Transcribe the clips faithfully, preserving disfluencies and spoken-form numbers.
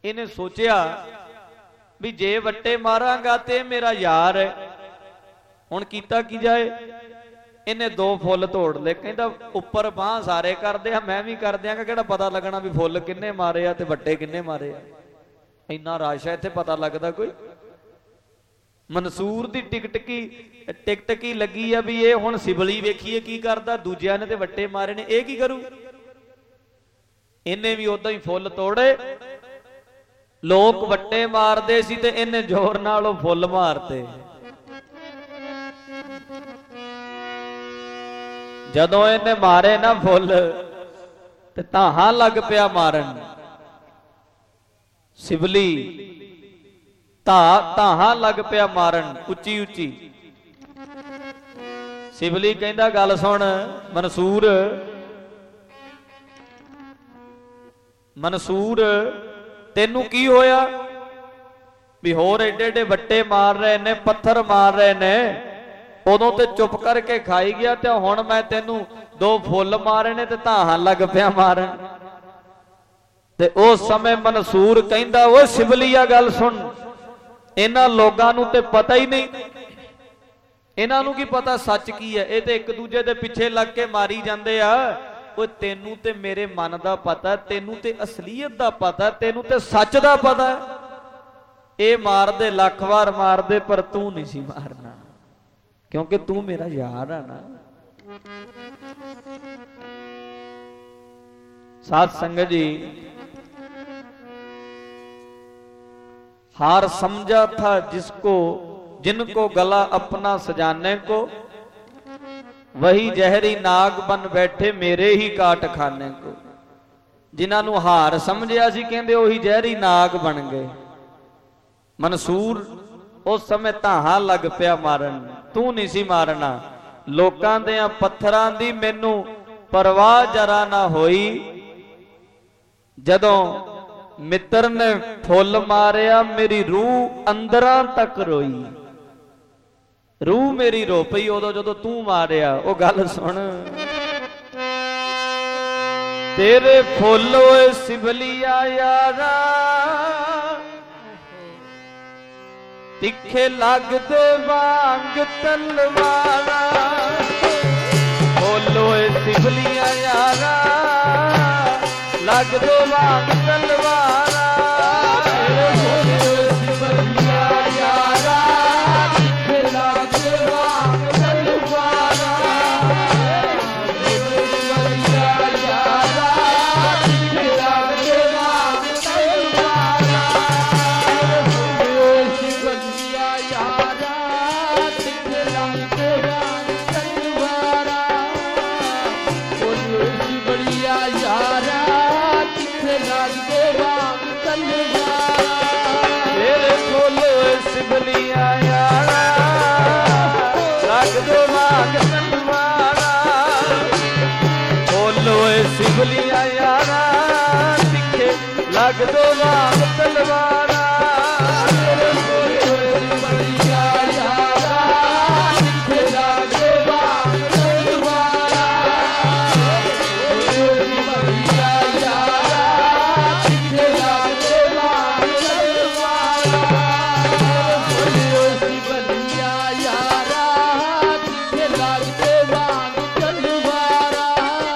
इन्हें सोचिया भी जे वट्टे मारांगा ते मेरा यार है, हुण कीता की जाए। इन्हें दो फुल तोड़ ले, कहंदा उपर बांह सारे करदे आ, मैं भी कर दियांगा, किहड़ा पता लगना भी फुल किन्ने मारे आ ते वट्टे किन्ने मारे आ। इन्ना रश है इत्थे, पता लगदा कोई। मंसूर दी टिकट की टिकट की लगी आ भी ये हुण सिबली वेखीए की करदा, दूजिया ने ते वट्टे मारे ने, ये की करू। इन्हें भी उदां ही फुल तोड़े, लोग वट्टे मारदे सी ते इन्हें जोर नाल ओह फुल मारते। जदों इन्हें मारे ना फुल ते ताहां लग पिया मारन। सिबली ता ताहां लग पिया मारन उच्ची उच्ची। सिबली कहंदा गल सुन मंसूर, मंसूर तेनू की होया भी होर एडे एडे वट्टे मार रहे ने, पत्थर मार रहे ने, उदों ते चुप करके खाई गया ते हुण मैं तेनू दो फुल मारे ने ते ताहां लग पिया मारन। ते उस समय मंसूर कहंदा ओ सिबलिया गल सुन, इन्हां लोगां नूं ते पता ही नहीं, इन्हां नूं की पता सच की है, ये ते एक दूजे दे पिछे लग के मारी जांदे आ। ओ तेनू ते मेरे मन दा पता, तेनू ते असलीयत दा पता, तेनू ते सच दा पता। ये मार दे लख वार मार दे पर तू नहीं सी मारना, क्योंकि तू मेरा यार है ना। साध संगत जी, हार समझा था जिसको, जिनको गला अपना सजाने को, वही जहरी नाग बन बैठे मेरे ही काट खाने को। जिन्होंने हार समझिया सी कहंदे ओही जहरी नाग बन गए। मंसूर उस समय ताहां लग पिया मारन, तू नहीं सी मारना। लोकां दियां पत्थरां दी मैनू परवाह जरा ना होई, जदों मित्र ने फुल मारिया मेरी रूह अंदरां तक रोई। रूह मेरी रो पई उदों जदों तू मारिया। ओ गल सुन, तेरे फुल ओए सिबलिया यारा, तिखे लगदे वांग तलवारा। फुल ओए सिबलिया यारा, लगदे वांग तलवारा। सिबलिया यारा, तिखे लगदे वांग तलवारा। सिबलिया यारा, तिखे लगदे वांग तलवारा। सिबलिया यारा, तिखे लगदे वांग तलवारा। सिबलिया यारा, तिखे लगदे वांग तलवारा।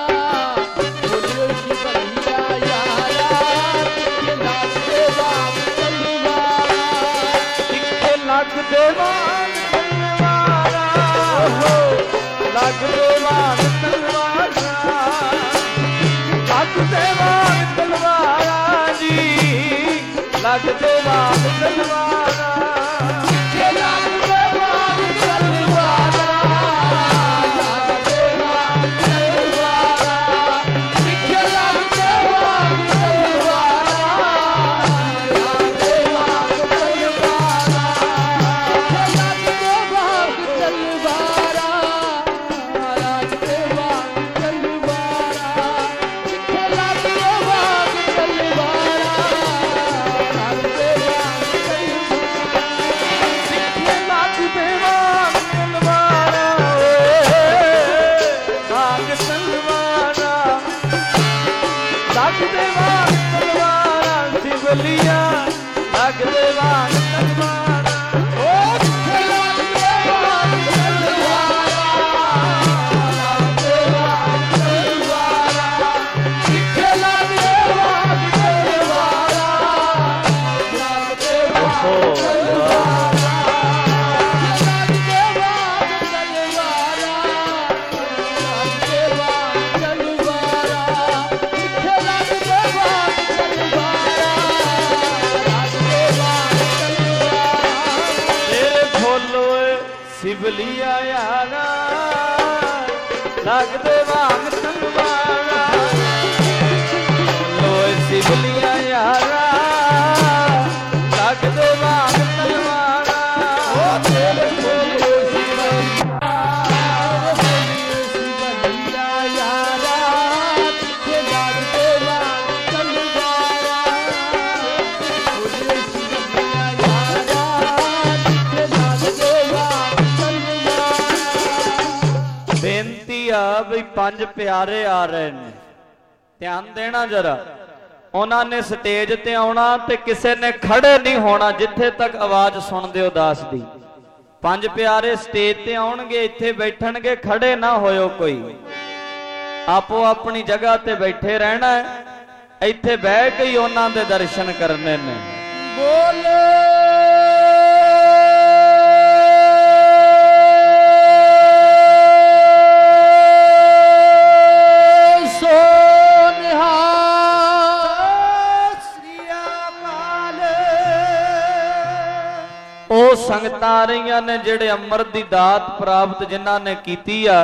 लगदे वांग तलवारा, लगदे वांग तलवारा, लगदे वांग तलवारा जी, लगदे वांग तलवारा। लगदे वांग तलवारा, लगदे वांग तलवारा, लगदे वांग तलवारा, लगदे वांग तलवारा। ਸਿਵਲੀਆਂ ਲੱਗਦੇ ਵਾਂਗ ਤਲਵਾਰਾਂ। ਉਹ ਜਿੱਥੇ ਲੱਗਦੇ ਵਾਂਗ ਤਲਵਾਰਾਂ, ਲੱਗਦੇ ਵਾਂਗ ਤਲਵਾਰਾਂ, ਜਿੱਥੇ ਲੱਗਦੇ ਵਾਂਗ ਤਲਵਾਰਾਂ, ਲੱਗਦੇ ਵਾਂਗ ਤਲਵਾਰਾਂ। ਸਿਵਲੀਆਂ ਯਾਰਾ ਲੱਗਦੇ ਵਾਂਗ ਤਲਵਾਰਾਂ, ਲੋਏ ਸਿਵਲੀਆਂ ਯਾਰਾ ਲੱਗਦੇ ਵਾਂਗ ਤਲਵਾਰਾਂ। ਉਹ ਤੇਰੇ ਬੋਲੇ ਸਿਵਲੀਆਂ ਯਾਰਾ ਜਿੱਥੇ ਲੱਗਦੇ ਵਾਂਗ ਤਲਵਾਰਾਂ, ਬੋਲੇ ਸਿਵਲੀਆਂ ਯਾਰਾ ਜਿੱਥੇ ਲੱਗਦੇ ਵਾਂਗ। ਬੇਨਤੀ ਆ ਵੀ ਪੰਜ ਪਿਆਰੇ ਆ ਰਹੇ ਨੇ, ਧਿਆਨ ਦੇਣਾ ਜਰਾ। ਉਹਨਾਂ ਨੇ ਸਟੇਜ ਤੇ ਆਉਣਾ ਤੇ ਕਿਸੇ ਨੇ ਖੜੇ ਨਹੀਂ ਹੋਣਾ ਜਿੱਥੇ ਤੱਕ ਆਵਾਜ਼ ਸੁਣਦੇ ਹੋ ਦਾਸ ਦੀ। ਪੰਜ ਪਿਆਰੇ ਸਟੇਜ ਤੇ ਆਉਣਗੇ, ਇੱਥੇ ਬੈਠਣਗੇ, ਖੜੇ ਨਾ ਹੋਇਓ ਕੋਈ, ਆਪੋ ਆਪਣੀ ਜਗ੍ਹਾ ਤੇ ਬੈਠੇ ਰਹਿਣਾ ਹੈ। ਇੱਥੇ ਬਹਿ ਕੇ ਹੀ ਉਹਨਾਂ ਦੇ ਦਰਸ਼ਨ ਕਰਨੇ ਨੇ। ਬੋਲੇ ਉਹ ਸੰਗਤਾਂ ਆ ਰਹੀਆਂ ਨੇ ਜਿਹੜੇ ਅੰਮ੍ਰਿਤ ਦੀ ਦਾਤ ਪ੍ਰਾਪਤ ਜਿਨ੍ਹਾਂ ਨੇ ਕੀਤੀ ਆ।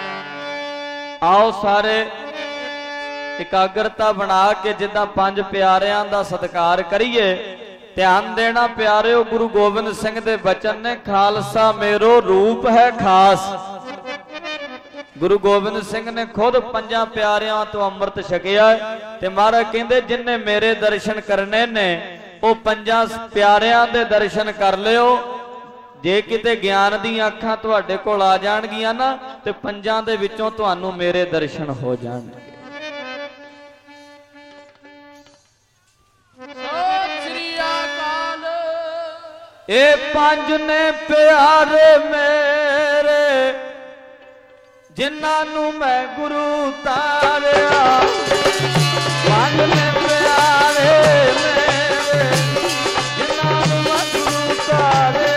ਆਓ ਸਾਰੇ ਇਕਾਗਰਤਾ ਬਣਾ ਕੇ ਜਿੱਦਾਂ ਪੰਜ ਪਿਆਰਿਆਂ ਦਾ ਸਤਿਕਾਰ ਕਰੀਏ। ਧਿਆਨ ਦੇਣਾ ਪਿਆਰਿਓ, ਗੁਰੂ ਗੋਬਿੰਦ ਸਿੰਘ ਦੇ ਬਚਨ ਨੇ, ਖਾਲਸਾ ਮੇਰੋ ਰੂਪ ਹੈ ਖਾਸ। ਗੁਰੂ ਗੋਬਿੰਦ ਸਿੰਘ ਨੇ ਖੁਦ ਪੰਜਾਂ ਪਿਆਰਿਆਂ ਤੋਂ ਅੰਮ੍ਰਿਤ ਛਕਿਆ ਤੇ ਮਹਾਰਾਜ ਕਹਿੰਦੇ ਜਿਨਨੇ ਮੇਰੇ ਦਰਸ਼ਨ ਕਰਨੇ ਨੇ ਉਹ ਪੰਜਾਂ ਪਿਆਰਿਆਂ ਦੇ ਦਰਸ਼ਨ ਕਰ ਲਿਓ। ਜੇ ਕਿਤੇ ਗਿਆਨ ਦੀਆਂ ਅੱਖਾਂ ਤੁਹਾਡੇ ਕੋਲ ਆ ਜਾਣਗੀਆਂ ਨਾ ਤੇ ਪੰਜਾਂ ਦੇ ਵਿੱਚੋਂ ਤੁਹਾਨੂੰ ਮੇਰੇ ਦਰਸ਼ਨ ਹੋ ਜਾਣਗੇ। ਸਤਿ ਸ੍ਰੀ ਅਕਾਲ। ਇਹ ਪੰਜ ਨੇ ਪਿਆਰੇ ਮੇਰੇ ਜਿਨ੍ਹਾਂ ਨੂੰ ਮੈਂ ਗੁਰੂ ਤਾਰਿਆ। ਪੰਜ ਨੇ ਪਿਆਰੇ ਮੇਰੇ ਜਿਨ੍ਹਾਂ ਨੂੰ ਮੈਂ ਗੁਰੂ ਤਾਰਿਆ।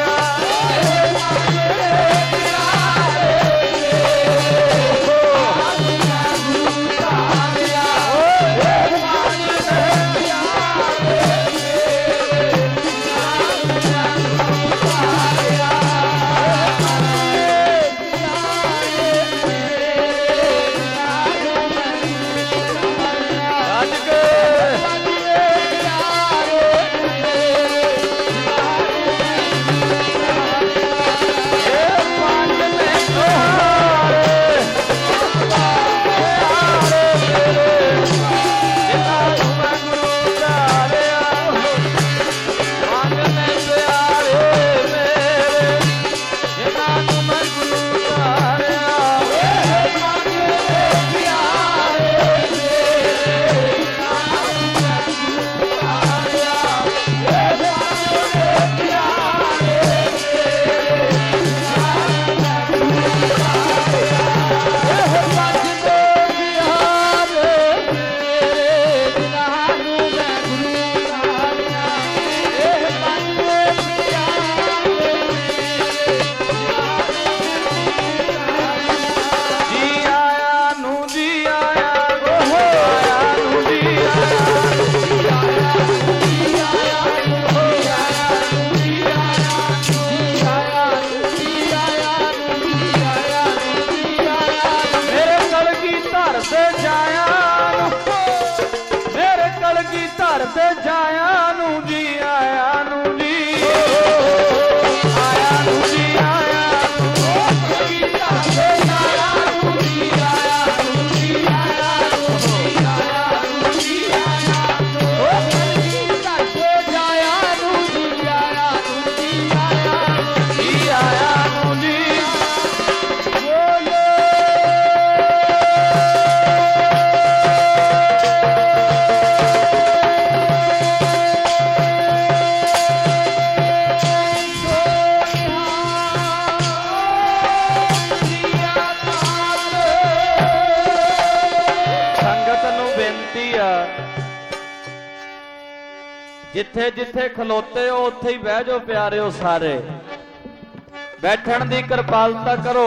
ਜਿੱਥੇ ਜਿੱਥੇ ਖਲੋਤੇ ਹੋ ਉੱਥੇ ਹੀ ਬਹਿ ਜਾਓ ਪਿਆਰਿਓ ਸਾਰੇ। ਬੈਠਣ ਦੀ ਕਿਰਪਾਲਤਾ ਕਰੋ।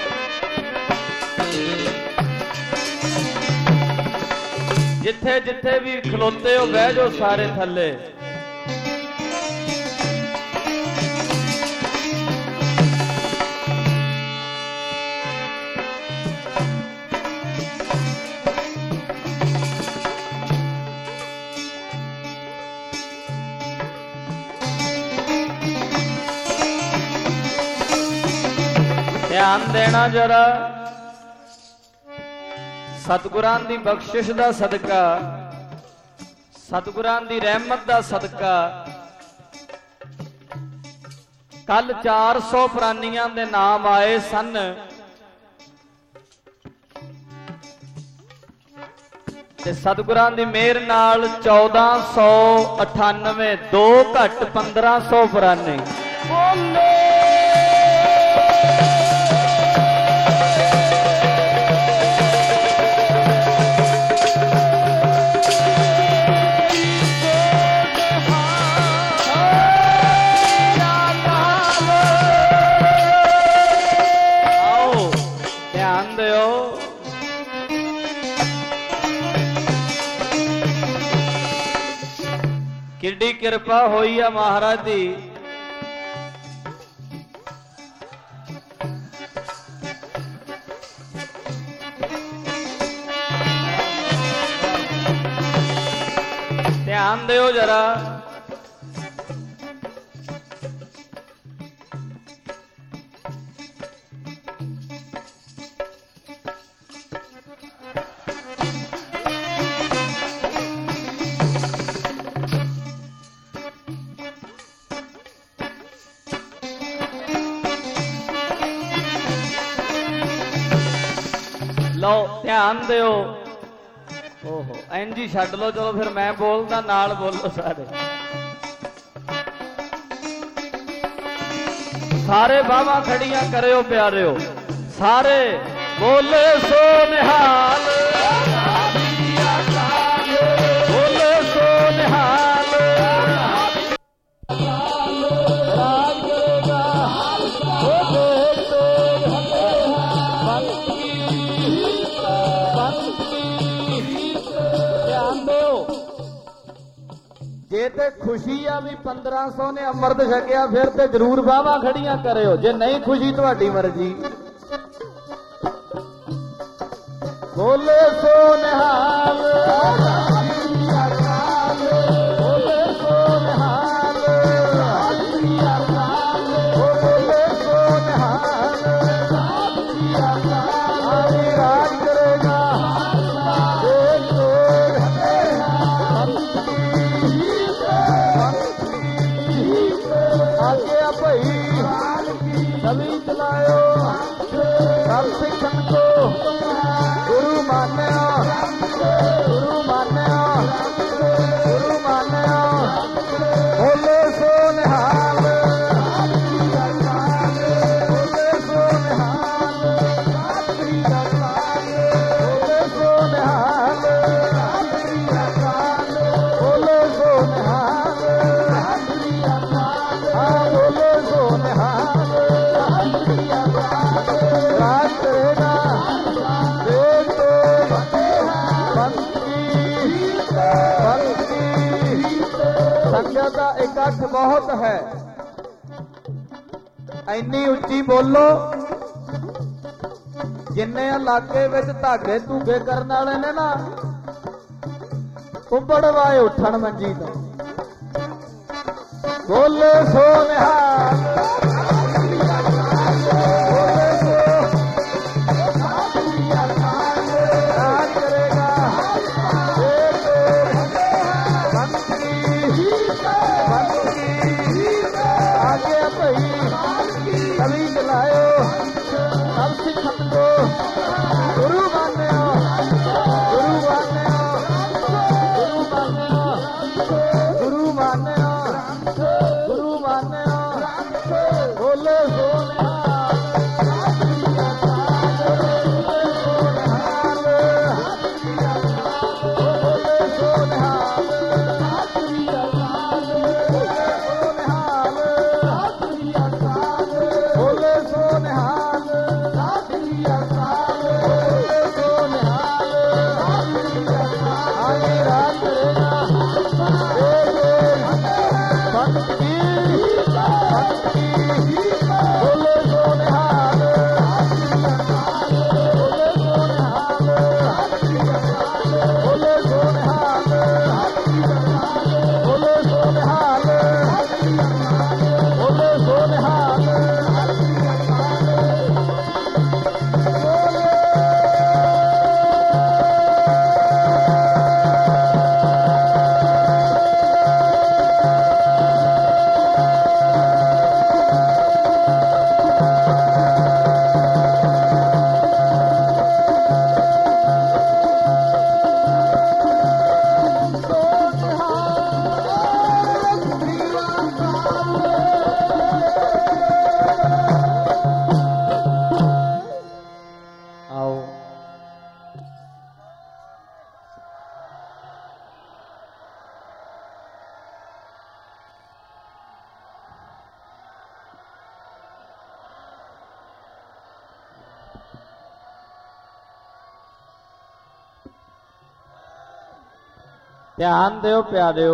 ਜਿੱਥੇ ਜਿੱਥੇ ਵੀ ਖਲੋਤੇ ਹੋ ਬਹਿ ਜਾਓ ਸਾਰੇ ਥੱਲੇ। ध्यान देना जरा, सतगुरां दी बख्शिश दा सदका, सतगुरां दी रहमत दा सदका कल चार सौ प्राणियां दे नाम आए सन। ते सतगुरां दी मेहर नाल चौदह सौ अठानवे, दो घट पंद्रह सौ प्राणी। किड्डी किरपा होई है महाराज दी। ध्यान दो जरा, लो ध्यान दो। ओहो एन जी छड्ड लो, चलो फिर मैं बोलदा नाल बोलो सारे। सारे बावां खड़ियां करियो प्यारियो, सारे बोले सो निहाल, बोले सो निहाल। राज करेगा जे ते खुशी आ भी पंद्रह सौ ने अमृत छकिया फिर ते जरूर बावा खड़ियां करियो, जे नहीं खुशी तुहाडी मर्जी। बोले सो निहाल, बोले सो निहाल, बोले सो निहाल। आगे राज करेगा भाई, सभी चलायो सब सिखन को गुरु मान्या, गुरु मान्या, गुरु मान्या। बोले सो निहाल, बोले सो निहाल, बोले सो निहाल, बोले सो निहाल। हाँ बोले सो निहाल। राज करेगा देख तो बंसी बंसी। संगत का इकट्ठ बहुत है, इन्नी उच्ची बोलो जिन्ने इलाके विच धागे धूगे करने वाले ने ना उबड़ वाए उठन मंजी तो। बोले सो निहाल, बोले सो राज करेगा बंसी बंसी। आगे भाई सभी चलायो सब सिखन को गुरु मान्यो, गुरु मान्यो, गुरु मान्यो, गुरु मान्यो, गुरु मान्यो। बोले सो निहाल, बोले सो निहाल। ध्यान दिओ प्यारिओ,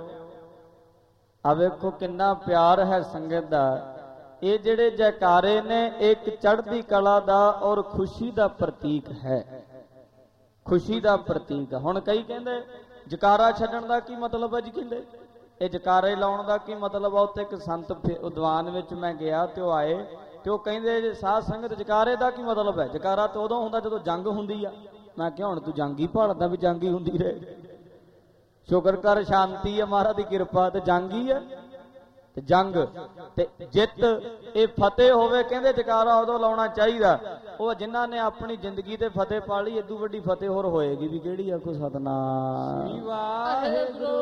आ वेखो किन्ना प्यार है संगत दा। ये जिहड़े जयकारे ने एक चढ़दी कला दा और खुशी दा प्रतीक है, खुशी दा प्रतीक। हुण कई कहंदे जकारा छड्डण दा की मतलब है जी, कहंदे ये जकारे लाउण दा की मतलब है। उत्थे एक संत उद्वान विच मैं गया ते ओह आए ते ओह कहंदे साध संगत जकारे दा की मतलब है? जकारा तो उदों हुंदा जदों जंग हुंदी आ। मैं किहा हुण तू जंग ही भालदा भी जंग ही हुंदी रहे। शुक्र कर शांति है महाराज की कृपा, ते जंग ही है। ते जंग ते जित ये फतेह होवे कहंदे जकारा उदों लाउणा चाहीदा। ओह जिन्हां ने अपनी जिंदगी ते फतेह पा लई, इदू वड्डी फतेह होर होएगी भी किहड़ी आ? कोई सतनाम वाहिगुरू।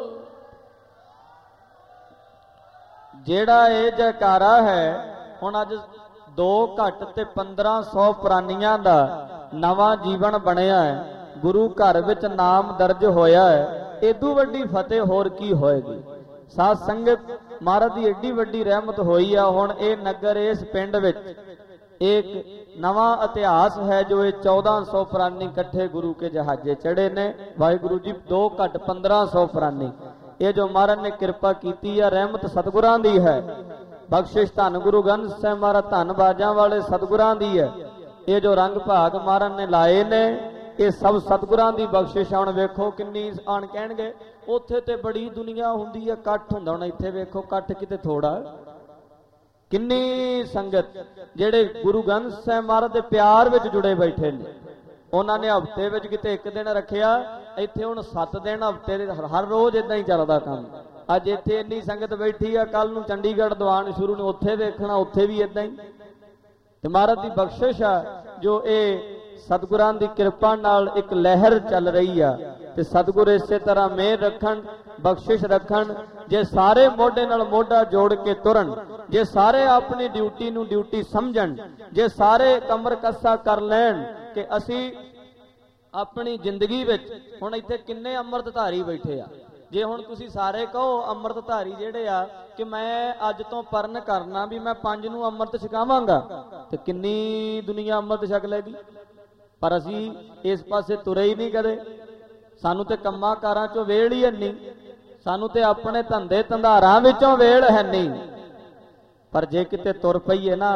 जेड़ा ये जयकारा है हुण अज दो घट ते पंद्रह सौ प्राणियां दा नवां जीवन बनिया है, गुरु घर विच नाम दर्ज होया है। इदू वड्डी फतेह होर की होएगी? साध संगत महाराज की एडी वड्डी रहमत होई आ। हुण ये नगर इस पिंड विच एक नवां इतिहास है जो ये चौदह सौ प्राणी इकट्ठे गुरु के जहाजे चढ़े ने। वाहिगुरु जी दो घट पंद्रह सौ प्राणी, ये जो महाराज ने कृपा की है, रहमत सतगुरां दी है, बख्शिश धन गुरु ग्रंथ साहिब महाराज धन बाजां वाले सतगुरां दी है। ये जो रंग भाग महाराज ने लाए ने, ये सब सतगुरां दी बख्शिश। हुण वेखो किन्नी आण कहणगे उत्थे ते बड़ी दुनिया हुंदी है, इकट्ठ हुंदा। हुण इत्थे वेखो इकट्ठ किते थोड़ा, किन्नी संगत जेड़े गुरु ग्रंथ साहिब महाराज दे प्यार विच जुड़े बैठे ने। उन्हां ने हफ्ते विच किते एक दिन रखिया, इत्थे हुण सत्त दिन हफ्ते दे हर रोज इदां ही चलदा काम। अज इत्थे इन्नी संगत बैठी आ, कल नूं चंडीगढ़ दीवान शुरू ने, उत्थे वेखना उत्थे भी इदां ही। ते महाराज दी बख्शिश आ जो ये सतगुरां दी कृपा नाल एक लहर चल रही आ। ते सतगुर इसे तरह मेहर रखन, बख्शिश रखन। जे सारे मोढे नाल मोढा जोड़ के तुरन, जे सारे अपनी ड्यूटी नूं ड्यूटी समझन, जे सारे कमर कस्सा कर लैण कि असी अपनी जिंदगी विच हुण इत्थे किन्ने अमृतधारी बैठे आ। जे हुण तुसीं सारे कहो अमृतधारी जिहड़े आ कि मैं अज तो परन करना भी मैं पंज नूं अमृत छकावांगा, ते किन्नी दुनिया अमृत छक लैगी। पर असी इस पासे तुरे ही नहीं कदे। सानू ते कम्मां कारां चों वेल ही हैनी, सानू ते अपने धंधे धंधारां विचों वेल हैनी। पर जे किते तुर पईए ना,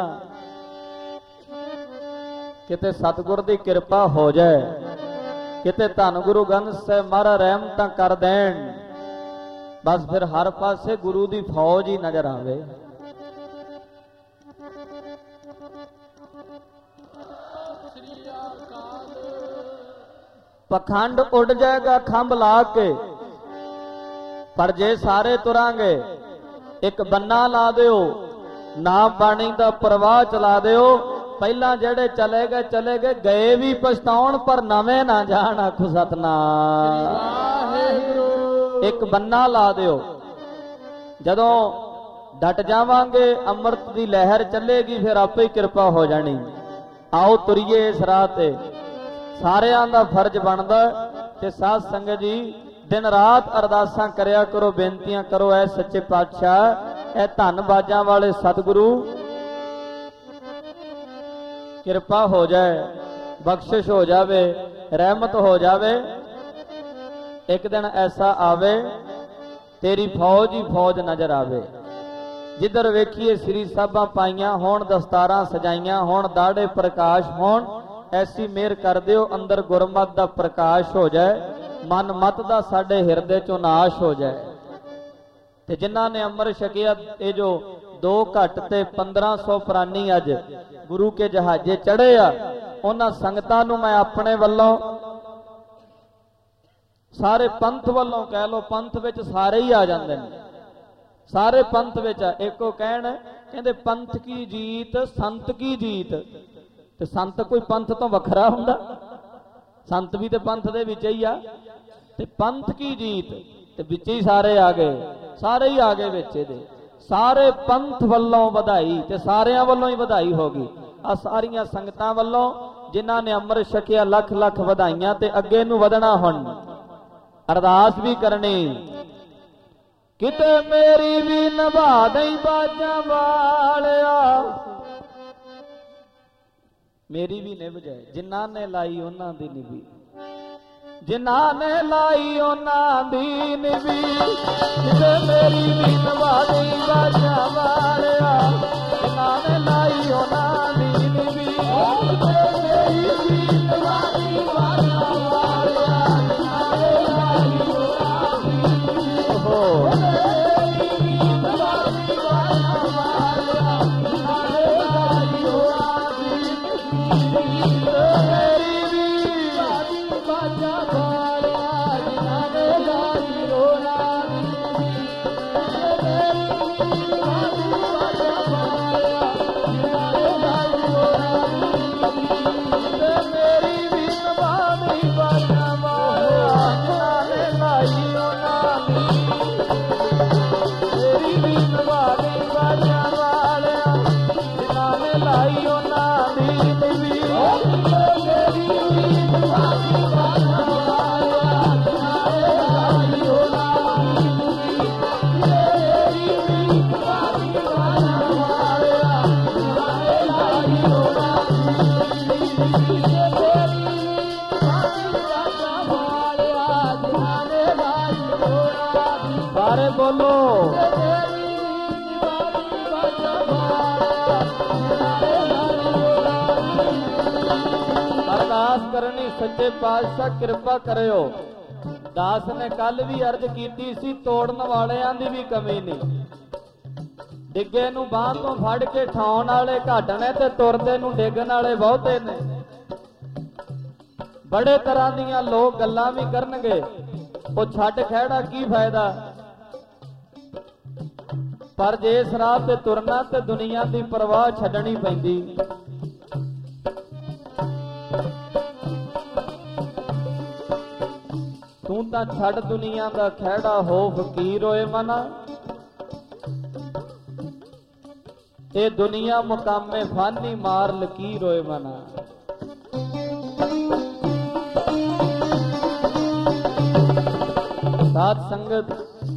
किते सतगुर दी कृपा हो जाए, किते धन गुरु ग्रंथ साहिब महाराज रहमतां कर देण, बस फिर हर पासे गुरु दी फौज ही नजर आवे। पखंड उड़ जाएगा खंभ ला के, पर जे सारे तुरांगे एक बन्ना ला दिओ, नाम बाणी दा प्रवाह चला दिओ। पहला जेड़े चले गए चले गए, गए भी पछताउण पर नवे ना जाण। आखो सतनाम वाहिगुरू। एक बन्ना ला दिओ, जदों डट जावांगे अमृत दी लहर चलेगी, फिर आपे ही कृपा हो जानी। आओ तुरीए इस राह ते, सारियां दा फर्ज बनदा। ते साध संगत जी दिन रात अरदासां करया करो, बेनतियां करो। ऐ सच्चे पातशाह, ऐ धन बाजां वाले सतगुरु कृपा हो जाए, बख्शिश हो जावे, रहमत हो जावे। एक दिन ऐसा आवे तेरी फौज ही फौज नजर आवे। जिधर वेखिए श्री साहबां पाइयां होण, दस्तारां सजाइयां होण, दाड़े प्रकाश होण, ऐसी मेहर कर दिओ अंदर गुरमत दा प्रकाश हो जाए, मन मत दा साडे हिरदे चों नाश हो जाए। ते जिन्हां ने अमृत छकिया, ये जो दो घट ते पंद्रह सौ प्राणी अज गुरु के जहाजे चढ़े आ, उन्हां संगतां नूं मैं अपने वल्लों, सारे पंथ वल्लों कह लो, पंथ विच सारे ही आ जांदे ने, सारे पंथ विच। एको कहण कहंदे पंथ की जीत संत की जीत। ते संत कोई पंथ तो वखरा हुंदा? संत भी ते पंथ दे विच ही आ। ते पंथ की जीत ते विच ही सारे आ गए, सारे ही आ गए विच इहदे। सारे पंथ वल्लों वधाई ते सारियां वल्लों ही वधाई होगी। आ सारियां संगतां वल्लों जिन्हां ने अमृत छकिया, लख लख वधाइयां। ते अगे नूं वधना हुण अरदास भी करनी, किते मेरी भी निभा दई बाजां वालिया, मेरी भी निभ जाए। जिन्हां ने लाई उन्हां दी निभी, ਜਿਨ੍ਹਾਂ ਨੇ ਲਾਈ ਉਹਨਾਂ ਦੀ ਨਿਵੀ, ਜਿਦੇ ਮੇਰੀ ਵੀ ਨਵਾਦੀ ਬਾਜਾਂ ਵਾਲਿਆ, ਜਿਨ੍ਹਾਂ ਨੇ ਲਾਈ ਉਹਨਾਂ ਦੀ ਨਿਵੀ, ਜਿਦੇ ਮੇਰੀ ਵੀ ਨਵਾਦੀ ਬਾਜਾਂ ਵਾਲਿਆ, ਜਿਨ੍ਹਾਂ ਨੇ ਲਾਈ ਉਹਨਾਂ ਦੀ ਨਿਵੀ, ਹੋ ਕਰਨੀ। ਸੱਚੇ ਪਾਤਸ਼ਾਹ ਕਿਰਪਾ ਕਰਿਓ। ਦਾਸ ਨੇ ਕੱਲ ਵੀ ਅਰਜ਼ ਕੀਤੀ ਸੀ, ਤੋੜਨ ਵਾਲਿਆਂ ਦੀ ਵੀ ਕਮੀ ਨਹੀਂ। ਡਿੱਗੇ ਨੂੰ ਬਾਂਹ ਤੋਂ ਫੜ ਕੇ ਠਾਉਣ ਵਾਲੇ ਘੱਟ ਨੇ ਤੇ ਤੁਰਦੇ ਨੂੰ ਡਿੱਗਣ ਵਾਲੇ ਬਹੁਤੇ ਨੇ। ਬੜੇ ਤਰ੍ਹਾਂ ਦੀਆਂ ਲੋਕ ਗੱਲਾਂ ਵੀ ਕਰਨਗੇ, ਉਹ ਛੱਡ ਖਹਿੜਾ ਕੀ ਫਾਇਦਾ। ਪਰ ਜੇ ਇਸ ਰਾਹ ਤੇ ਤੁਰਨਾ ਤੇ ਦੁਨੀਆ ਦੀ ਪਰਵਾਹ ਛੱਡਣੀ ਪੈਂਦੀ। ਤੂੰ ਤਾਂ ਛੱਡ ਦੁਨੀਆ ਦਾ ਖਹਿੜਾ, ਹੋ ਫਕੀਰ ਹੋਏ ਮਨਾ। ਇਹ ਦੁਨੀਆ ਮੁਕਾਮੇ ਫਾਨੀ, ਮਾਰ ਲਕੀਰ ਹੋਏ ਮਨਾ। ਸਾਧ ਸੰਗਤ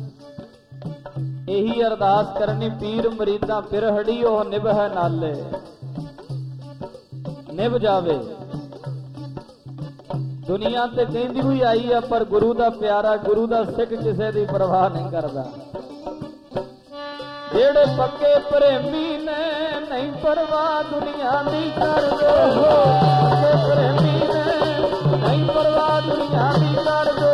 ਇਹੀ ਅਰਦਾਸ ਕਰਨੀ, ਪੀਰ ਮਰੀਦਾਂ ਪਿਰਹੜੀ ਉਹ ਨਿਭੈ ਨਾਲੇ। ਨਿਭ ਜਾਵੇ। ਦੁਨੀਆ ਤੇ ਕਹਿੰਦੀ ਹੋਈ ਆਈ ਆ, ਪਰ ਗੁਰੂ ਦਾ ਪਿਆਰਾ, ਗੁਰੂ ਦਾ ਸਿੱਖ ਕਿਸੇ ਦੀ ਪਰਵਾਹ ਨਹੀਂ ਕਰਦਾ। ਜਿਹੜੇ ਪੱਕੇ ਪ੍ਰੇਮੀ ਨੇ ਨਹੀਂ ਪਰਵਾਹ ਦੁਨੀਆ ਦੀ ਕਰਦੇ। ਪੱਕੇ ਪ੍ਰੇਮੀ ਨੇ ਨਹੀਂ ਪਰਵਾਹ ਦੁਨੀਆ ਦੀ ਕਰਦੇ।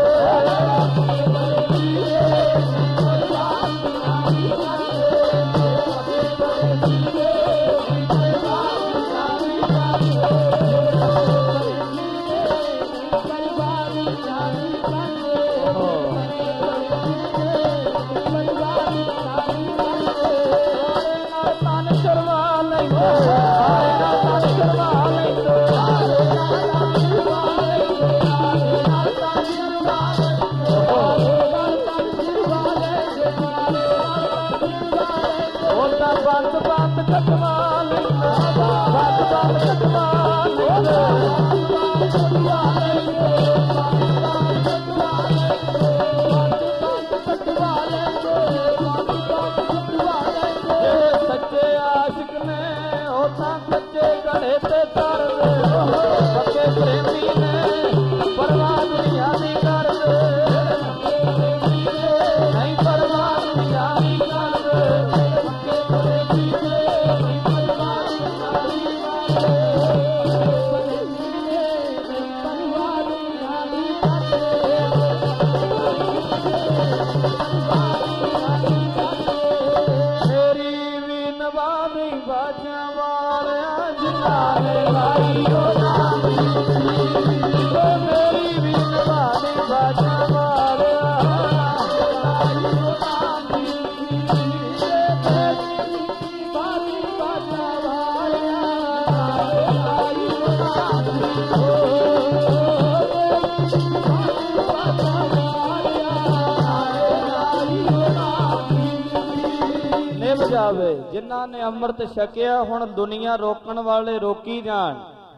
ਜਿਨ੍ਹਾਂ ਨੇ ਅੰਮ੍ਰਿਤ ਛਕਿਆ ਹੁਣ ਦੁਨੀਆ ਰੋਕਣ ਵਾਲੇ ਰੋਕੀ ਜਾਣ।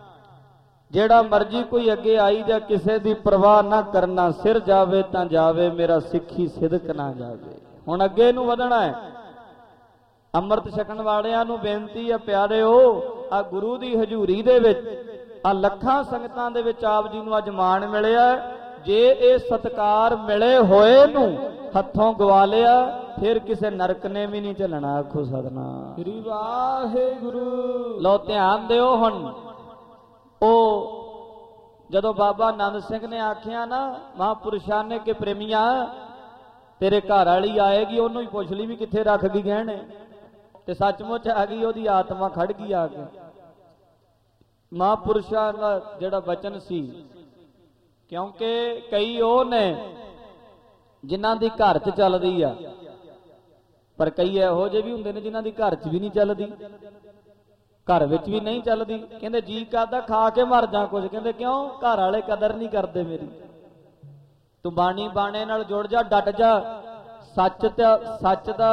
ਜਿਹੜਾ ਮਰਜੀ ਕੋਈ ਅੱਗੇ ਆਈ ਜਾ, ਕਿਸੇ ਦੀ ਪਰਵਾਹ ਨਾ ਕਰਨਾ। ਸਿਰ ਜਾਵੇ ਤਾਂ ਜਾਵੇ, ਮੇਰਾ ਸਿੱਖੀ ਸਿਦਕ ਨਾ ਜਾਵੇ। ਹੁਣ ਅੱਗੇ ਨੂੰ ਵਧਣਾ ਹੈ। ਅੰਮ੍ਰਿਤ ਛਕਣ ਵਾਲਿਆਂ ਨੂੰ ਬੇਨਤੀ ਆ, ਪਿਆਰਿਓ, ਆ ਗੁਰੂ ਦੀ ਹਜ਼ੂਰੀ ਦੇ ਵਿੱਚ, ਆ ਲੱਖਾਂ ਸੰਗਤਾਂ ਦੇ ਵਿੱਚ ਆਪ ਜੀ ਨੂੰ ਅੱਜ ਮਾਣ ਮਿਲਿਆ। जे ये सत्कार मिले होए नू हथों गवा लिया फिर किसे नरक ने भी नहीं चलना। आखो सतनाम श्री वाहिगुरु। लो ध्यान दिओ हुण ओ जदों बाबा नंद सिंह ने आखिया ना महापुरुषां ने कि प्रेमिया तेरे घर वाली आएगी उन्होंने ही पुछ ली भी कित्थे रख गई गहने, ते सचमुच आ गई ओदी आत्मा खड़ गई आके। महापुरुषां दा जिहड़ा वचन सी, क्योंकि कई वो ने जिन्हां दी घर च चलदी आ, पर कई इहो जे भी हुंदे ने जिन्हां दी घर च भी नहीं चलदी, घर विच भी नहीं चलदी। कहंदे जी करदा खा के मर जा कुछ, कहंदे क्यों घर वाले कदर नहीं करदे मेरी। तू बाणी बाणे नाल जुड़ जा, डट जा, सच ते सच दा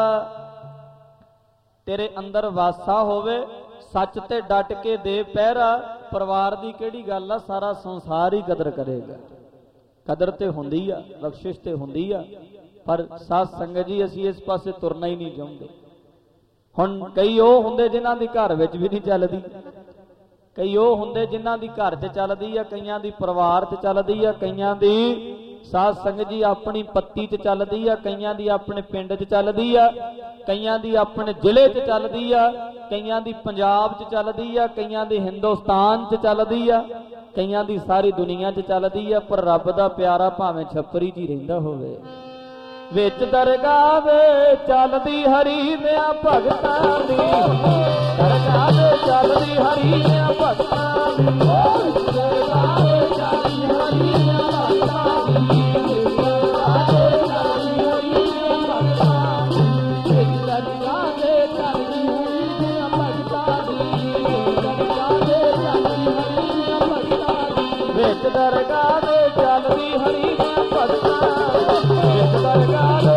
तेरे अंदर वासा होवे, सच ते डट के दे पहरा। परिवार दी किहड़ी गल आ, सारा संसार ही कदर करेगा। कदर ते हुंदी आ, बख्शिश ते हुंदी आ, पर साध संगत जी असीं इस पासे तुरना ही नहीं चाहुंदे। हुण कई वो हुंदे जिन्हां दी घर विच भी नहीं चलदी, कई वो हुंदे जिन्हां दी घर च चलदी आ, कईयां दी परिवार च चलदी आ, कईयां दी साध संगत जी अपनी पत्ती च चलदी आ, कईयां दी अपने पिंड च चलदी आ, कईयां दी अपने जिले च चलदी आ, कईयां दी पंजाब च चलदी आ, कईयां दी हिंदुस्तान च चलदी आ, कईयां दी सारी दुनिया च चलदी आ। पर रब दा प्यारा भावें छपरी च ही रहिंदा होवे, विच दरगाह वे चलदी हरी दियां भगतां दी, दरगाह वे चलदी हरी दियां भगतां दी, दरगाह वे चलदी हरी दियां भगतां दी, दरगाह वे चलदी हरी दियां भगतां दी, दरगाह वे चलदी हरी दियां भगतां दी, दरगाह वे चलदी हरी दियां भगतां दी, विच दरगाह वे चलदी हरी दियां भगतां दी, विच दरगाह वे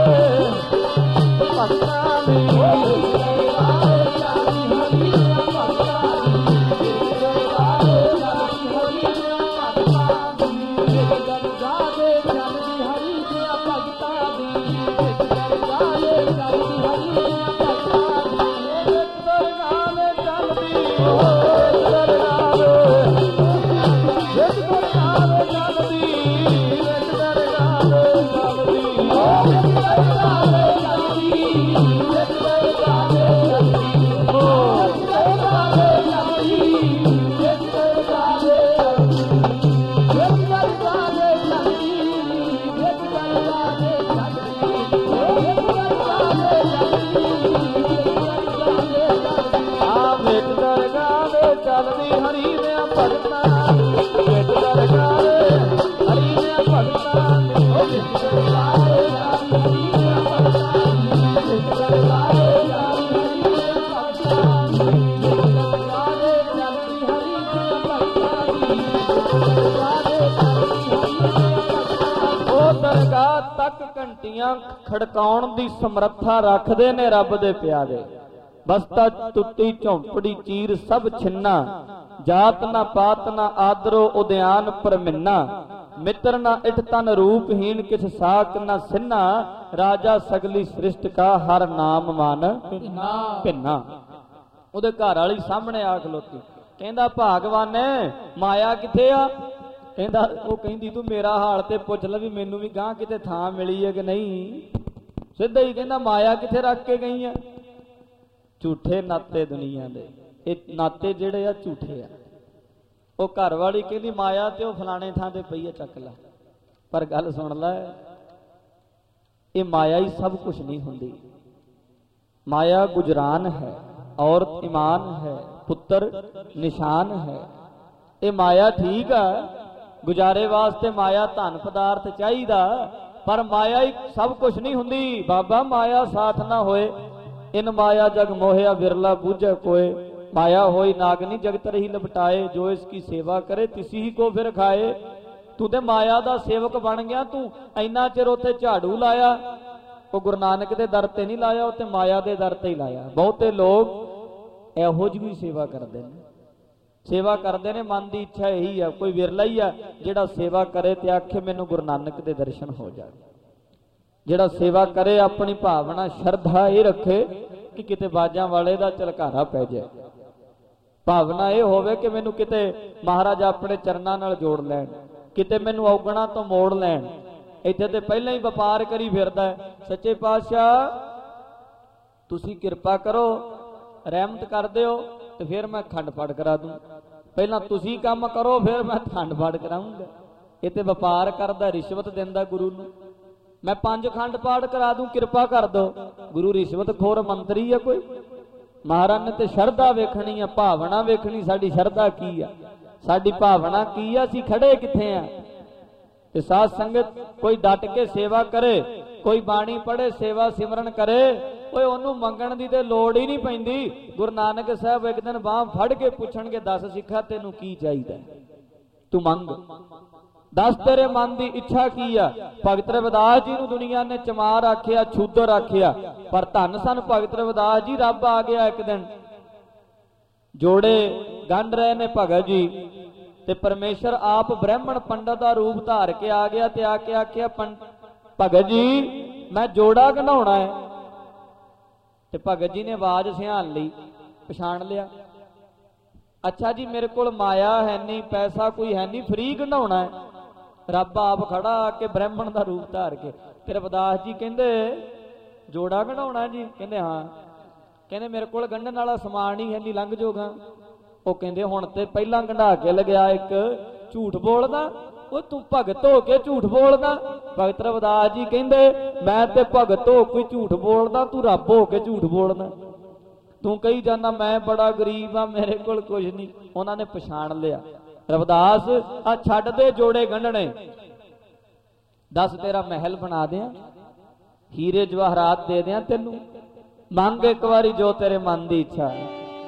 भगतां दी, दरगाह वे चलदी हरी दियां भगतां दी, दरगाह वे चलदी हरी दियां भगतां दी, दरगाह वे चलदी हरी दियां भगतां दी, दरगाह वे चलदी हरी दियां भगतां दी, दरगाह वे चलदी दरगाह वे विच दरगाह वे चलदी, विच दरगाह वे चलदी, विच दरगाह वे चलदी, विच दरगाह वे चलदी, ओ विच दरगाह वे चलदी, विच दरगाह वे चलदी, विच दरगाह वे चलदी, विच दरगाह वे चलदी, विच दरगाह वे चलदी, विच दरगाह वे चलदी, आ विच दरगाह वे चलदी हरी दियां भगतां दी, विच दरगाह वे हरी दियां भगतां दी, ओ विच दरगाह वे चलदी हरी दियां भगतां दी, विच दरगाह वे चलदी हरी दियां भगतां दी, विच दरगाह वे चलदी हरी दियां भगतां दी, विच दरगाह वे चलदी हरी दियां भगतां दी। ओ दरगाह तक घंटियां खड़काउण दी समर्था रखदे ने रब दे प्यारे। बस्ता टुੱਟੀ ਝੌਂਪੜੀ चीर सब छिन्ना, जात ना पात ना आदरो उद्यान परमिन्ना, मित्र ना इठ तन रूपहीन किछ साक ना सिन्ना, राजा सगली सृष्ट का हर नाम मान भिन्ना। ਉਹਦੇ ਘਰ ਵਾਲੀ ਸਾਹਮਣੇ ਆ ਖਲੋਤੀ, ਕਹਿੰਦਾ ਭਾਗਵਾਨੇ ਮਾਇਆ ਕਿੱਥੇ ਆ? ਕਹਿੰਦਾ ਉਹ ਕਹਿੰਦੀ ਤੂੰ ਮੇਰਾ ਹਾਲ ਤੇ ਪੁੱਛ ਲੈ ਵੀ ਮੈਨੂੰ ਵੀ ਗਾਂ ਕਿਤੇ ਥਾਂ ਮਿਲੀ ਹੈ ਕਿ ਨਹੀਂ। ਸਿੱਧਾ ਹੀ ਕਹਿੰਦਾ ਮਾਇਆ ਕਿੱਥੇ ਰੱਖ ਕੇ ਗਈ ਆ? ਝੂਠੇ ਨਾਤੇ ਦੁਨੀਆ ਦੇ, ਇਹ ਨਾਤੇ ਜਿਹੜੇ ਆ ਝੂਠੇ ਆ। ਉਹ ਘਰ ਵਾਲੀ ਕਹਿੰਦੀ ਮਾਇਆ ਤੇ ਉਹ ਫਲਾਣੇ ਥਾਂ ਤੇ ਪਈ ਆ, ਚੱਕ ਲੈ। ਪਰ ਗੱਲ ਸੁਣ ਲੈ, ਇਹ ਮਾਇਆ ਹੀ ਸਭ ਕੁਝ ਨਹੀਂ ਹੁੰਦੀ। ਮਾਇਆ ਗੁਜਰਾਨ ਹੈ, औरत ईमान है, पुत्र निशान है। ये माया ठीक है, गुजारे वास्ते माया धन पदार्थ चाहिदा, पर माया ही सब कुछ नहीं हुंदी। बाबा माया साथ ना होए, इन माया जग मोहया विरला बूझे कोय। माया होई नागनी जगत रही लपटाए, जो इसकी सेवा करे तिसी ही को फिर खाए। तू ते माया दा सेवक बन गया, तू इन्ना चिर उत्थे झाड़ू लाया, वो गुरु नानक दे दर ते नहीं लाया, उत्ते माया दे दर ते ही लाया। बहुते लोग ਇਹੋ ਜਿਹੀ ਵੀ ਸੇਵਾ ਕਰਦੇ ਨੇ, ਸੇਵਾ ਕਰਦੇ ਨੇ ਮਨ ਦੀ ਇੱਛਾ ਇਹੀ ਆ। ਕੋਈ ਵਿਰਲਾ ਹੀ ਆ ਜਿਹੜਾ ਸੇਵਾ ਕਰੇ ਤੇ ਆਖੇ ਮੈਨੂੰ ਗੁਰੂ ਨਾਨਕ ਦੇ ਦਰਸ਼ਨ ਹੋ ਜਾਣ। ਜਿਹੜਾ ਸੇਵਾ ਕਰੇ ਆਪਣੀ ਭਾਵਨਾ ਸ਼ਰਧਾ ਇਹ ਰੱਖੇ ਕਿ ਕਿਤੇ ਬਾਜਾਂ ਵਾਲੇ ਦਾ ਝਲਕਾਰਾ ਪੈ ਜਾਏ। ਭਾਵਨਾ ਇਹ ਹੋਵੇ ਕਿ ਮੈਨੂੰ ਕਿਤੇ ਮਹਾਰਾਜ ਆਪਣੇ ਚਰਨਾਂ ਨਾਲ ਜੋੜ ਲੈਣ, किते मैनू औगणा तो मोड़ लैन। इत्थे ते पहले ही वपार करी फिरदा है। सच्चे पातशाह तुसी किरपा करो, रहमत कर दिओ तो फिर मैं खंड पाठ करा दूँ। पहला तुसी काम करो फिर मैं खंड पाठ कराऊंगा। इत्थे वपार करदा, रिश्वत दिंदा गुरु नूं। मैं पंज खंड पाठ करा दूं, किरपा कर दो। गुरु रिश्वत खोर मंत्री है कोई? महाराज ने तो शरधा वेखनी है, भावना वेखनी। साडी शरधा की आ, साडी भावना की आ, असीं खड़े किथे आ। ते साध संगत कोई डट के सेवा करे, कोई बाणी पढ़े, सेवा सिमरन करे, ओए ओनू मंगण दी ते लोड़ ही नहीं पैंदी। गुरु नानक साहब एक दिन बांह फड़ के पुछणगे, दस सिखा तैनू की चाहीदा, तू मंग, दस तेरे मन की इच्छा की आ। भगत रविदास जी नूं दुनिया ने चमार आखिया, छूदर आखिया, पर धन सन भगत रविदास जी। रब आ गया एक दिन, जोड़े गंढ रहे ने भगत जी, ते परमेश्वर आप ब्राह्मण पंडित का रूप धार के आ गया। ते आके आखिया, भगत जी मैं जोड़ा गंढाउणा है। ते भगत जी ने आवाज सिहान ली, पछाण लिया। अच्छा जी मेरे को माया है नहीं, पैसा कोई है नहीं, फ्री गंढाउणा है। रब आप खड़ा आके ब्राह्मण का रूप धार के। ते रविदास जी कहंदे जोड़ा गंढाउणा जी? कहंदे हाँ। कहंदे मेरे को गंढण वाला समान ही है नहीं, लंघ जोगा। वो कहंदे हुण ते पहला गंढा के लगया, एक झूठ बोलदा, वो तू भगत हो के झूठ बोलदा। भगत रविदास जी कहंदे मैं ते भगत हो के झूठ बोलदा, तू रब हो के झूठ बोलदा। तू कही जाना मैं बड़ा गरीब हाँ, मेरे कोल कुछ नहीं। उन्होंने पछाण लिया। रविदास आ छड्ड दे जोड़े गंढणे, दस तेरा महल बना दियां, हीरे जवाहरात दे दियां तेनू, मंग एक बारी जो तेरे मन की इच्छा है,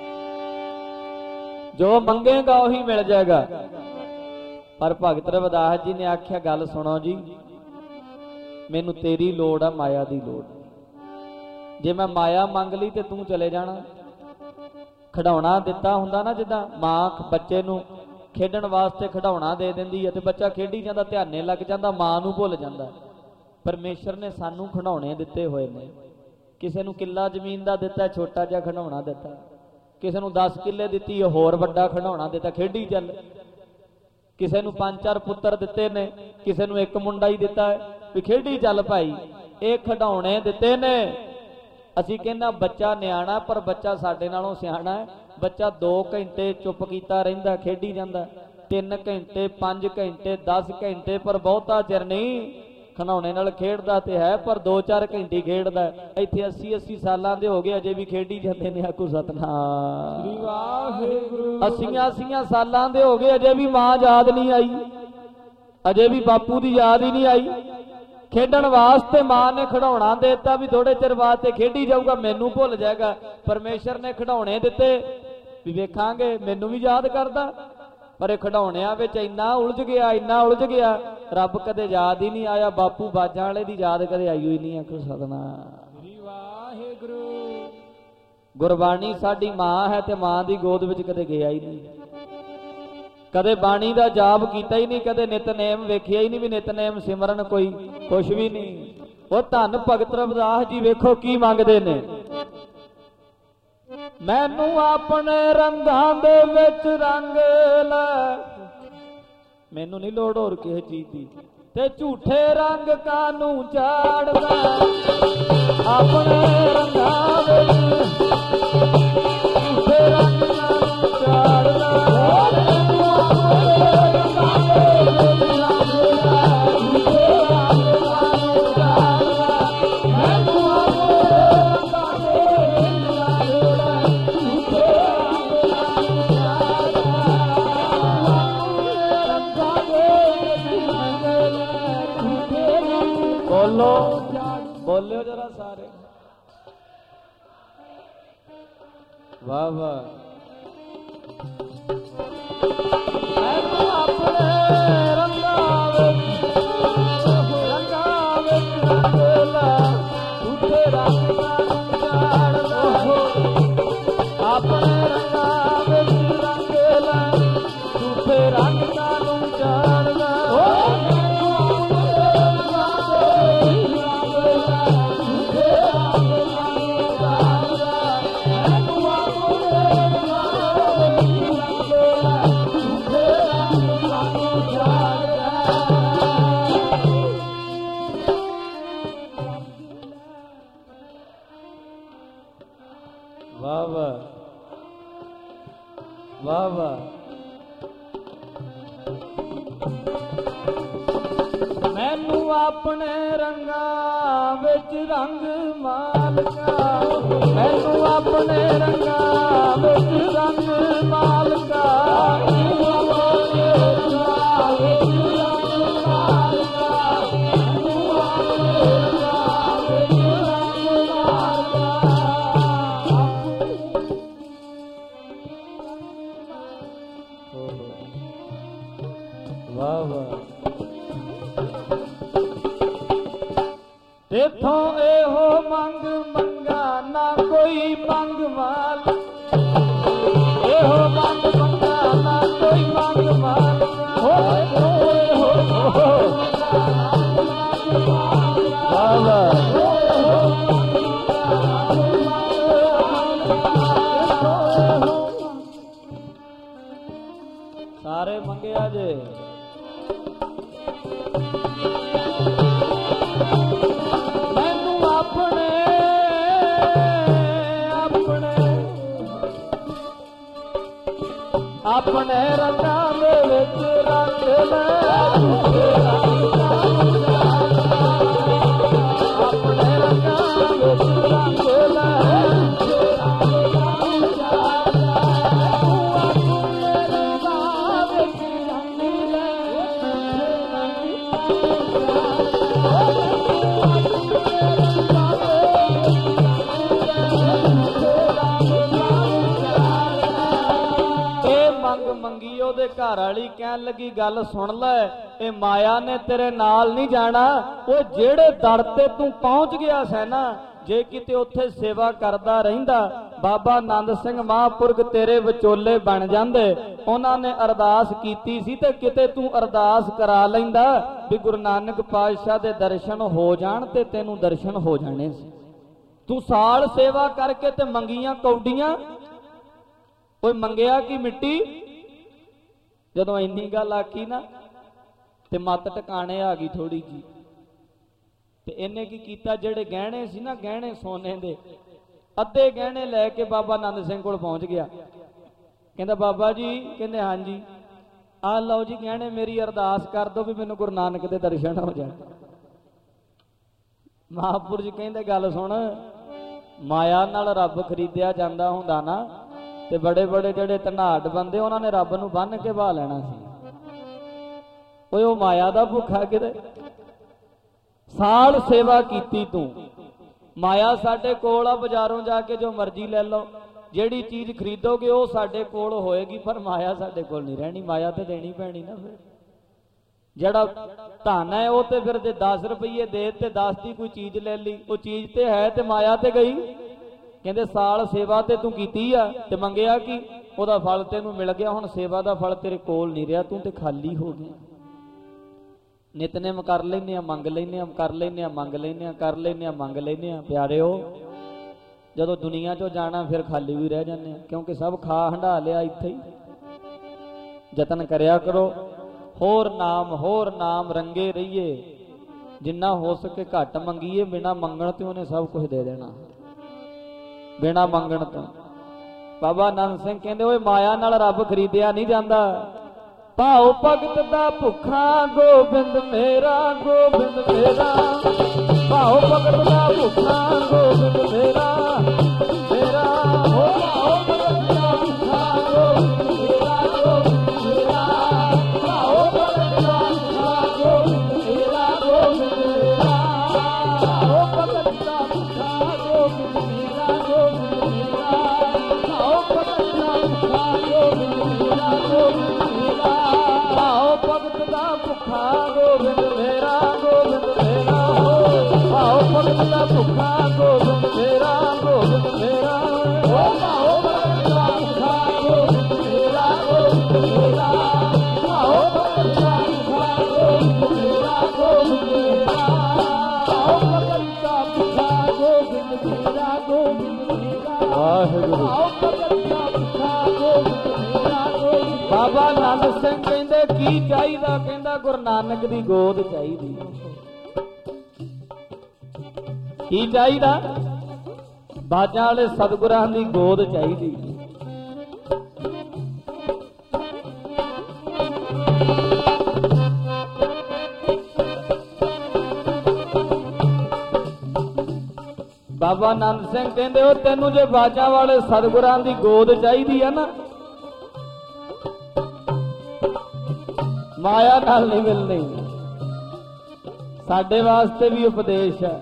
जो मंगेगा वही मिल जाएगा। पर भगत रविदास जी ने आख्या गल सुनो जी, मैनू तेरी लोड़ आ, माया की लोड़। जे मैं माया मंग ली तो तू चले जाना। खिडौना दिता हुंदा ना, जिद्दां मां बच्चे नूं खेडण वास्ते खिडौना दे दिंदी है, ते बच्चा खेडी जांदा, ध्याने लग जांदा, मां नूं भुल जांदा। परमेश्वर ने सानू खिडौने दिते होए ने। किसे नूं किला जमीन दा दिता, छोटा जिहा खिडौना दिता। किसे नूं दस किले दिती, होर वड्डा खिडौना दिता, खेडी चल। किसे नूं पंज चार पुत्तर दिते ने, किसे नूं एक मुंडा ही दिता है भी खेडी चल भाई। ये खिडौने दिते ने। असीं कहना बच्चा न्याणा, पर बच्चा साडे नालों सियाणा है। बच्चा दो घंटे चुप कीता रहिंदा, खेडी जांदा, तीन घंटे, पांच घंटे, दस घंटे, पर बहुता चिर नहीं खिडौने नाल खेडदा ते है, पर दो चार घंटे खेडदा। इत्थे अस्सी अस्सी सालां दे हो गए, अजे भी खेडी जांदे ने। आखो सतनाम। अस्सियां अस्सियां सालां दे हो गए, अजे भी मां याद नहीं आई, अजे भी बापू दी याद ही नहीं आई। खेडण वास्ते मां ने खिडौना देता भी थोड़े चिर वास्ते खेडी जाऊगा, मैनू भुल जाएगा। परमेश्वर ने खिडौने दिते भी वेखांगे, मैनू भी याद करदा। पर खिडौणियां विच इन्ना उलझ गया, इन्ना उलझ गया, रब कदे याद ही नहीं आया। बापू बाजां वाले दी याद कदे आई ही नहीं। आखो सतनाम। वाहिगुरू। गुरबाणी साडी मां है, ते मां दी गोद विच कदे गया ही नहीं, कदे बाणी दा जाप कीता ही नहीं, कदे नितनेम वेखिया ही नहीं भी नितनेम सिमरन कोई कुछ भी नहीं। वो धन भगत रविदास जी वेखो की मंगदे ने, मैनू अपने रंगां दे विच रंग लै। मैनू नहीं लोड़ होर किसी चीज की, ते झूठे रंग कानू चाड़दा, अपने रंगां विच झूठे रंग कानू चाड़दा। बोलो बोलो जरा सारे, वाह वाह। ਵਾਹ ਵਾਹ ਵਾਹ ਵਾਹ। ਮੈਨੂੰ ਆਪਣੇ ਰੰਗਾਂ ਵਿੱਚ ਰੰਗ ਮਾਲਕਾ, ਮੈਨੂੰ ਆਪਣੇ ਰੰਗਾਂ ਵਿੱਚ ਰੰਗ ਮਾਲਕਾ, ਮੈਨੂੰ ਆਪਣੇ ਰੰਗਾਂ ਵਿੱਚ ਰੰਗ ਮਾਲਕਾ, ਮੈਨੂੰ ਆਪਣੇ ਰੰਗਾਂ ਵਿੱਚ ਰੰਗ ਮਾਲਕਾ। ਵਾਹ ਵਾਹ। ਤੇਥੋਂ ਇਹੋ ਮੰਗ ਮੰਗਾ ਨਾ ਕੋਈ ਮੰਗ ਮਾਲ, ਇਹੋ ਮੰਗ ਮੰਗਾ ਨਾ ਕੋਈ ਮੰਗ ਮਾਲ, ਹੋਏ ਹੋਏ ਹੋ ਸਾਰੇ ਮੰਗਿਆ ਜੇ। ਆਪਣੇ ਰੰਗਾਂ ਦੇ ਵਿੱਚ ਰੰਗ ਲੈ, ਆਪਣੇ ਰੰਗਾਂ ਵਿੱਚ ਰੰਗ ਲੈ, ਮੰਗੀ ਉਹਦੇ ਘਰ ਵਾਲੀ ਕਹਿਣ ਲੱਗੀ ਗੱਲ ਸੁਣ ਲੈ, ਇਹ ਮਾਇਆ ਨੇ ਤੇਰੇ ਨਾਲ ਨਹੀਂ ਜਾਣਾ। ਉਹ ਜਿਹੜੇ ਦਰ ਤੇ ਤੂੰ ਪਹੁੰਚ ਗਿਆ ਸੈ ਨਾ, ਜੇ ਕਿਤੇ ਉੱਥੇ ਸੇਵਾ ਕਰਦਾ ਰਹਿੰਦਾ ਬਾਬਾ ਆਨੰਦ ਸਿੰਘ ਮਹਾਂਪੁਰਖ ਤੇਰੇ ਵਿਚੋਲੇ ਬਣ ਜਾਂਦੇ। ਉਹਨਾਂ ਨੇ ਅਰਦਾਸ ਕੀਤੀ ਸੀ ਤੇ ਕਿਤੇ ਤੂੰ ਅਰਦਾਸ ਕਰਾ ਲੈਂਦਾ ਵੀ ਗੁਰੂ ਨਾਨਕ ਪਾਤਸ਼ਾਹ ਦੇ ਦਰਸ਼ਨ ਹੋ ਜਾਣ ਤੇ ਤੈਨੂੰ ਦਰਸ਼ਨ ਹੋ ਜਾਣੇ ਸੀ। ਤੂੰ ਸਾਲ ਸੇਵਾ ਕਰਕੇ ਤੇ ਮੰਗੀਆਂ ਕੌਡੀਆਂ, ਕੋਈ ਮੰਗਿਆ ਕੀ ਮਿੱਟੀ। ਜਦੋਂ ਇੰਨੀ ਗੱਲ ਆਖੀ ਨਾ ਤੇ ਮੱਤ ਟਿਕਾਣੇ ਆ ਗਈ ਥੋੜੀ ਜੀ, ਤੇ ਇਹਨੇ ਕੀ ਕੀਤਾ, ਜਿਹੜੇ ਗਹਿਣੇ ਸੀ ਨਾ ਗਹਿਣੇ ਸੋਨੇ ਦੇ, ਅੱਧੇ ਗਹਿਣੇ ਲੈ ਕੇ ਬਾਬਾ ਆਨੰਦ ਸਿੰਘ ਕੋਲ ਪਹੁੰਚ ਗਿਆ। ਕਹਿੰਦਾ ਬਾਬਾ ਜੀ, ਕਹਿੰਦੇ ਹਾਂਜੀ ਆ ਲਓ ਜੀ ਗਹਿਣੇ, ਮੇਰੀ ਅਰਦਾਸ ਕਰ ਦੋ ਵੀ ਮੈਨੂੰ ਗੁਰੂ ਨਾਨਕ ਦੇ ਦਰਸ਼ਨ ਹੋ ਜਾਣ। ਮਹਾਂਪੁਰਖ ਜੀ ਕਹਿੰਦੇ ਗੱਲ ਸੁਣ, ਮਾਇਆ ਨਾਲ ਰੱਬ ਖਰੀਦਿਆ ਜਾਂਦਾ ਹੁੰਦਾ ਨਾ ਤੇ ਬੜੇ ਬੜੇ ਜਿਹੜੇ ਧਨਾਢ ਬੰਦੇ ਉਹਨਾਂ ਨੇ ਰੱਬ ਨੂੰ ਬੰਨ ਕੇ ਬਹਾ ਲੈਣਾ ਸੀ। ਓਏ ਉਹ ਮਾਇਆ ਦਾ ਭੁੱਖਾ ਕਿਤੇ ਸਾਲ ਸੇਵਾ ਕੀਤੀ ਤੂੰ। ਮਾਇਆ ਸਾਡੇ ਕੋਲ ਆ, ਬਾਜ਼ਾਰੋਂ ਜਾ ਕੇ ਜੋ ਮਰਜ਼ੀ ਲੈ ਲਓ, ਜਿਹੜੀ ਚੀਜ਼ ਖਰੀਦੋਗੇ ਉਹ ਸਾਡੇ ਕੋਲ ਹੋਏਗੀ, ਪਰ ਮਾਇਆ ਸਾਡੇ ਕੋਲ ਨਹੀਂ ਰਹਿਣੀ। ਮਾਇਆ ਤੇ ਦੇਣੀ ਪੈਣੀ ਨਾ। ਫਿਰ ਜਿਹੜਾ ਧਨ ਹੈ ਉਹ ਤੇ ਫਿਰ ਜੇ ਦਸ ਰੁਪਈਏ ਦੇ ਤੇ ਦਸ ਦੀ ਕੋਈ ਚੀਜ਼ ਲੈ ਲਈ, ਉਹ ਚੀਜ਼ ਤੇ ਹੈ ਤੇ ਮਾਇਆ ਤੇ ਗਈ। ਕਹਿੰਦੇ ਸਾਲ ਸੇਵਾ ਤੇ ਤੂੰ ਕੀਤੀ ਆ ਤੇ ਮੰਗਿਆ ਕੀ, ਉਹਦਾ ਫਲ ਤੈਨੂੰ ਮਿਲ ਗਿਆ। ਹੁਣ ਸੇਵਾ ਦਾ ਫਲ ਤੇਰੇ ਕੋਲ ਨਹੀਂ ਰਿਹਾ, ਤੂੰ ਤੇ ਖਾਲੀ ਹੋ ਗਿਆ। ਨਿਤਨੇਮ ਕਰ ਲੈਨੇ ਆ, ਮੰਗ ਲੈਨੇ ਆ, ਕਰ ਲੈਨੇ ਆ, ਮੰਗ ਲੈਨੇ ਆ, ਕਰ ਲੈਨੇ ਆ, ਮੰਗ ਲੈਨੇ ਆ। ਪਿਆਰਿਓ, ਜਦੋਂ ਦੁਨੀਆ ਚੋਂ ਜਾਣਾ ਫਿਰ ਖਾਲੀ ਵੀ ਰਹਿ ਜਾਂਦੇ ਆ, ਕਿਉਂਕਿ ਸਭ ਖਾ ਹੰਢਾ ਲਿਆ ਇੱਥੇ ਹੀ। ਯਤਨ ਕਰਿਆ ਕਰੋ, ਹੋਰ ਨਾਮ ਹੋਰ ਨਾਮ ਰੰਗੇ ਰਹੀਏ, ਜਿੰਨਾ ਹੋ ਸਕੇ ਘੱਟ ਮੰਗੀਏ। ਬਿਨਾ ਮੰਗਣ ਤੇ ਉਹਨੇ ਸਭ ਕੁਝ ਦੇ ਦੇਣਾ, ਬਿਨਾ ਮੰਗਣ ਤੋਂ। ਬਾਬਾ ਆਨੰਦ ਸਿੰਘ ਕਹਿੰਦੇ ਓਏ ਮਾਇਆ ਨਾਲ ਰੱਬ ਖਰੀਦਿਆ ਨਹੀਂ ਜਾਂਦਾ। ਭਾਉ ਭਗਤ ਦਾ ਭੁੱਖਾ ਗੋਬਿੰਦ ਮੇਰਾ, ਗੋਬਿੰਦ ਮੇਰਾ, ਭਾਉ ਭਗਤ ਦਾ ਭੁੱਖਾ ਗੋਬਿੰਦ ਮੇਰਾ, ਮੇਰਾ ਹੋ ਭਾਉ ਭਗਤ ਦਾ ਭੁੱਖਾ ਗੋਬਿੰਦ ਮੇਰਾ, ਗੋਬਿੰਦ ਮੇਰਾ, ਭਾਉ ਭਗਤ ਦਾ ਭੁੱਖਾ ਗੋਬਿੰਦ ਮੇਰਾ, ਗੋਬਿੰਦ ਮੇਰਾ, ਭਾਉ ਭਗਤ ਦਾ ਭੁੱਖਾ ਗੋਬਿੰਦ ਮੇਰਾ, ਗੋਬਿੰਦ ਮੇਰਾ, ਭਾਉ ਭਗਤ ਦਾ ਭੁੱਖਾ ਗੋਬਿੰਦ ਮੇਰਾ, ਗੋਬਿੰਦ ਮੇਰਾ, ਭਾਉ ਭਗਤ ਦਾ ਭੁੱਖਾ ਗੋਬਿੰਦ ਮੇਰਾ, ਗੋਬਿੰਦ ਮੇਰਾ, ਭਾਉ ਭਗਤ ਦਾ ਭੁੱਖਾ ਗੋਬਿੰਦ ਮੇਰਾ, ਗੋਬਿੰਦ ਮੇਰਾ, ਓ ਭਾਉ ਭਗਤ ਦਾ ਭੁੱਖਾ ਗੋਬਿੰਦ ਮੇਰਾ, ਗੋਬਿੰਦ ਮੇਰਾ, ਭਾਉ ਭਗਤ ਦਾ ਭੁੱਖਾ ਗੋਬਿੰਦ ਮੇਰਾ, ਗੋਬਿੰਦ ਮੇਰਾ, ਭਾਉ ਭਗਤ ਦਾ ਭੁੱਖਾ ਗੋਬਿੰਦ ਮੇਰਾ, ਗੋਬਿੰਦ ਮੇਰਾ, ਵਾਹਿਗੁਰੂ, ਭਾਉ ਭਗਤ ਦਾ ਭੁੱਖਾ ਗੋਬਿੰਦ ਮੇਰਾ, ਗੋਬਿੰਦ। ਬਾਬਾ ਆਨੰਦ ਸਿੰਘ ਕਹਿੰਦੇ ਕੀ ਚਾਹੀਦਾ, ਕਹਿੰਦਾ ਗੁਰੂ ਨਾਨਕ ਦੀ ਗੋਦ ਚਾਹੀਦੀ। ਕੀ ਚਾਹੀਦਾ? ਬਾਜਾਂ ਵਾਲੇ ਸਤਿਗੁਰਾਂ ਦੀ ਗੋਦ ਚਾਹੀਦੀ। ਬਾਬਾ ਆਨੰਦ ਸਿੰਘ ਕਹਿੰਦੇ ਉਹ ਤੈਨੂੰ ਜੇ ਬਾਜਾਂ ਵਾਲੇ ਸਤਿਗੁਰਾਂ ਦੀ ਗੋਦ ਚਾਹੀਦੀ ਆ ਨਾ, ਮਾਇਆ ਨਾਲ ਨਹੀਂ ਮਿਲਣੀ। ਸਾਡੇ ਵਾਸਤੇ ਵੀ ਉਪਦੇਸ਼ ਹੈ।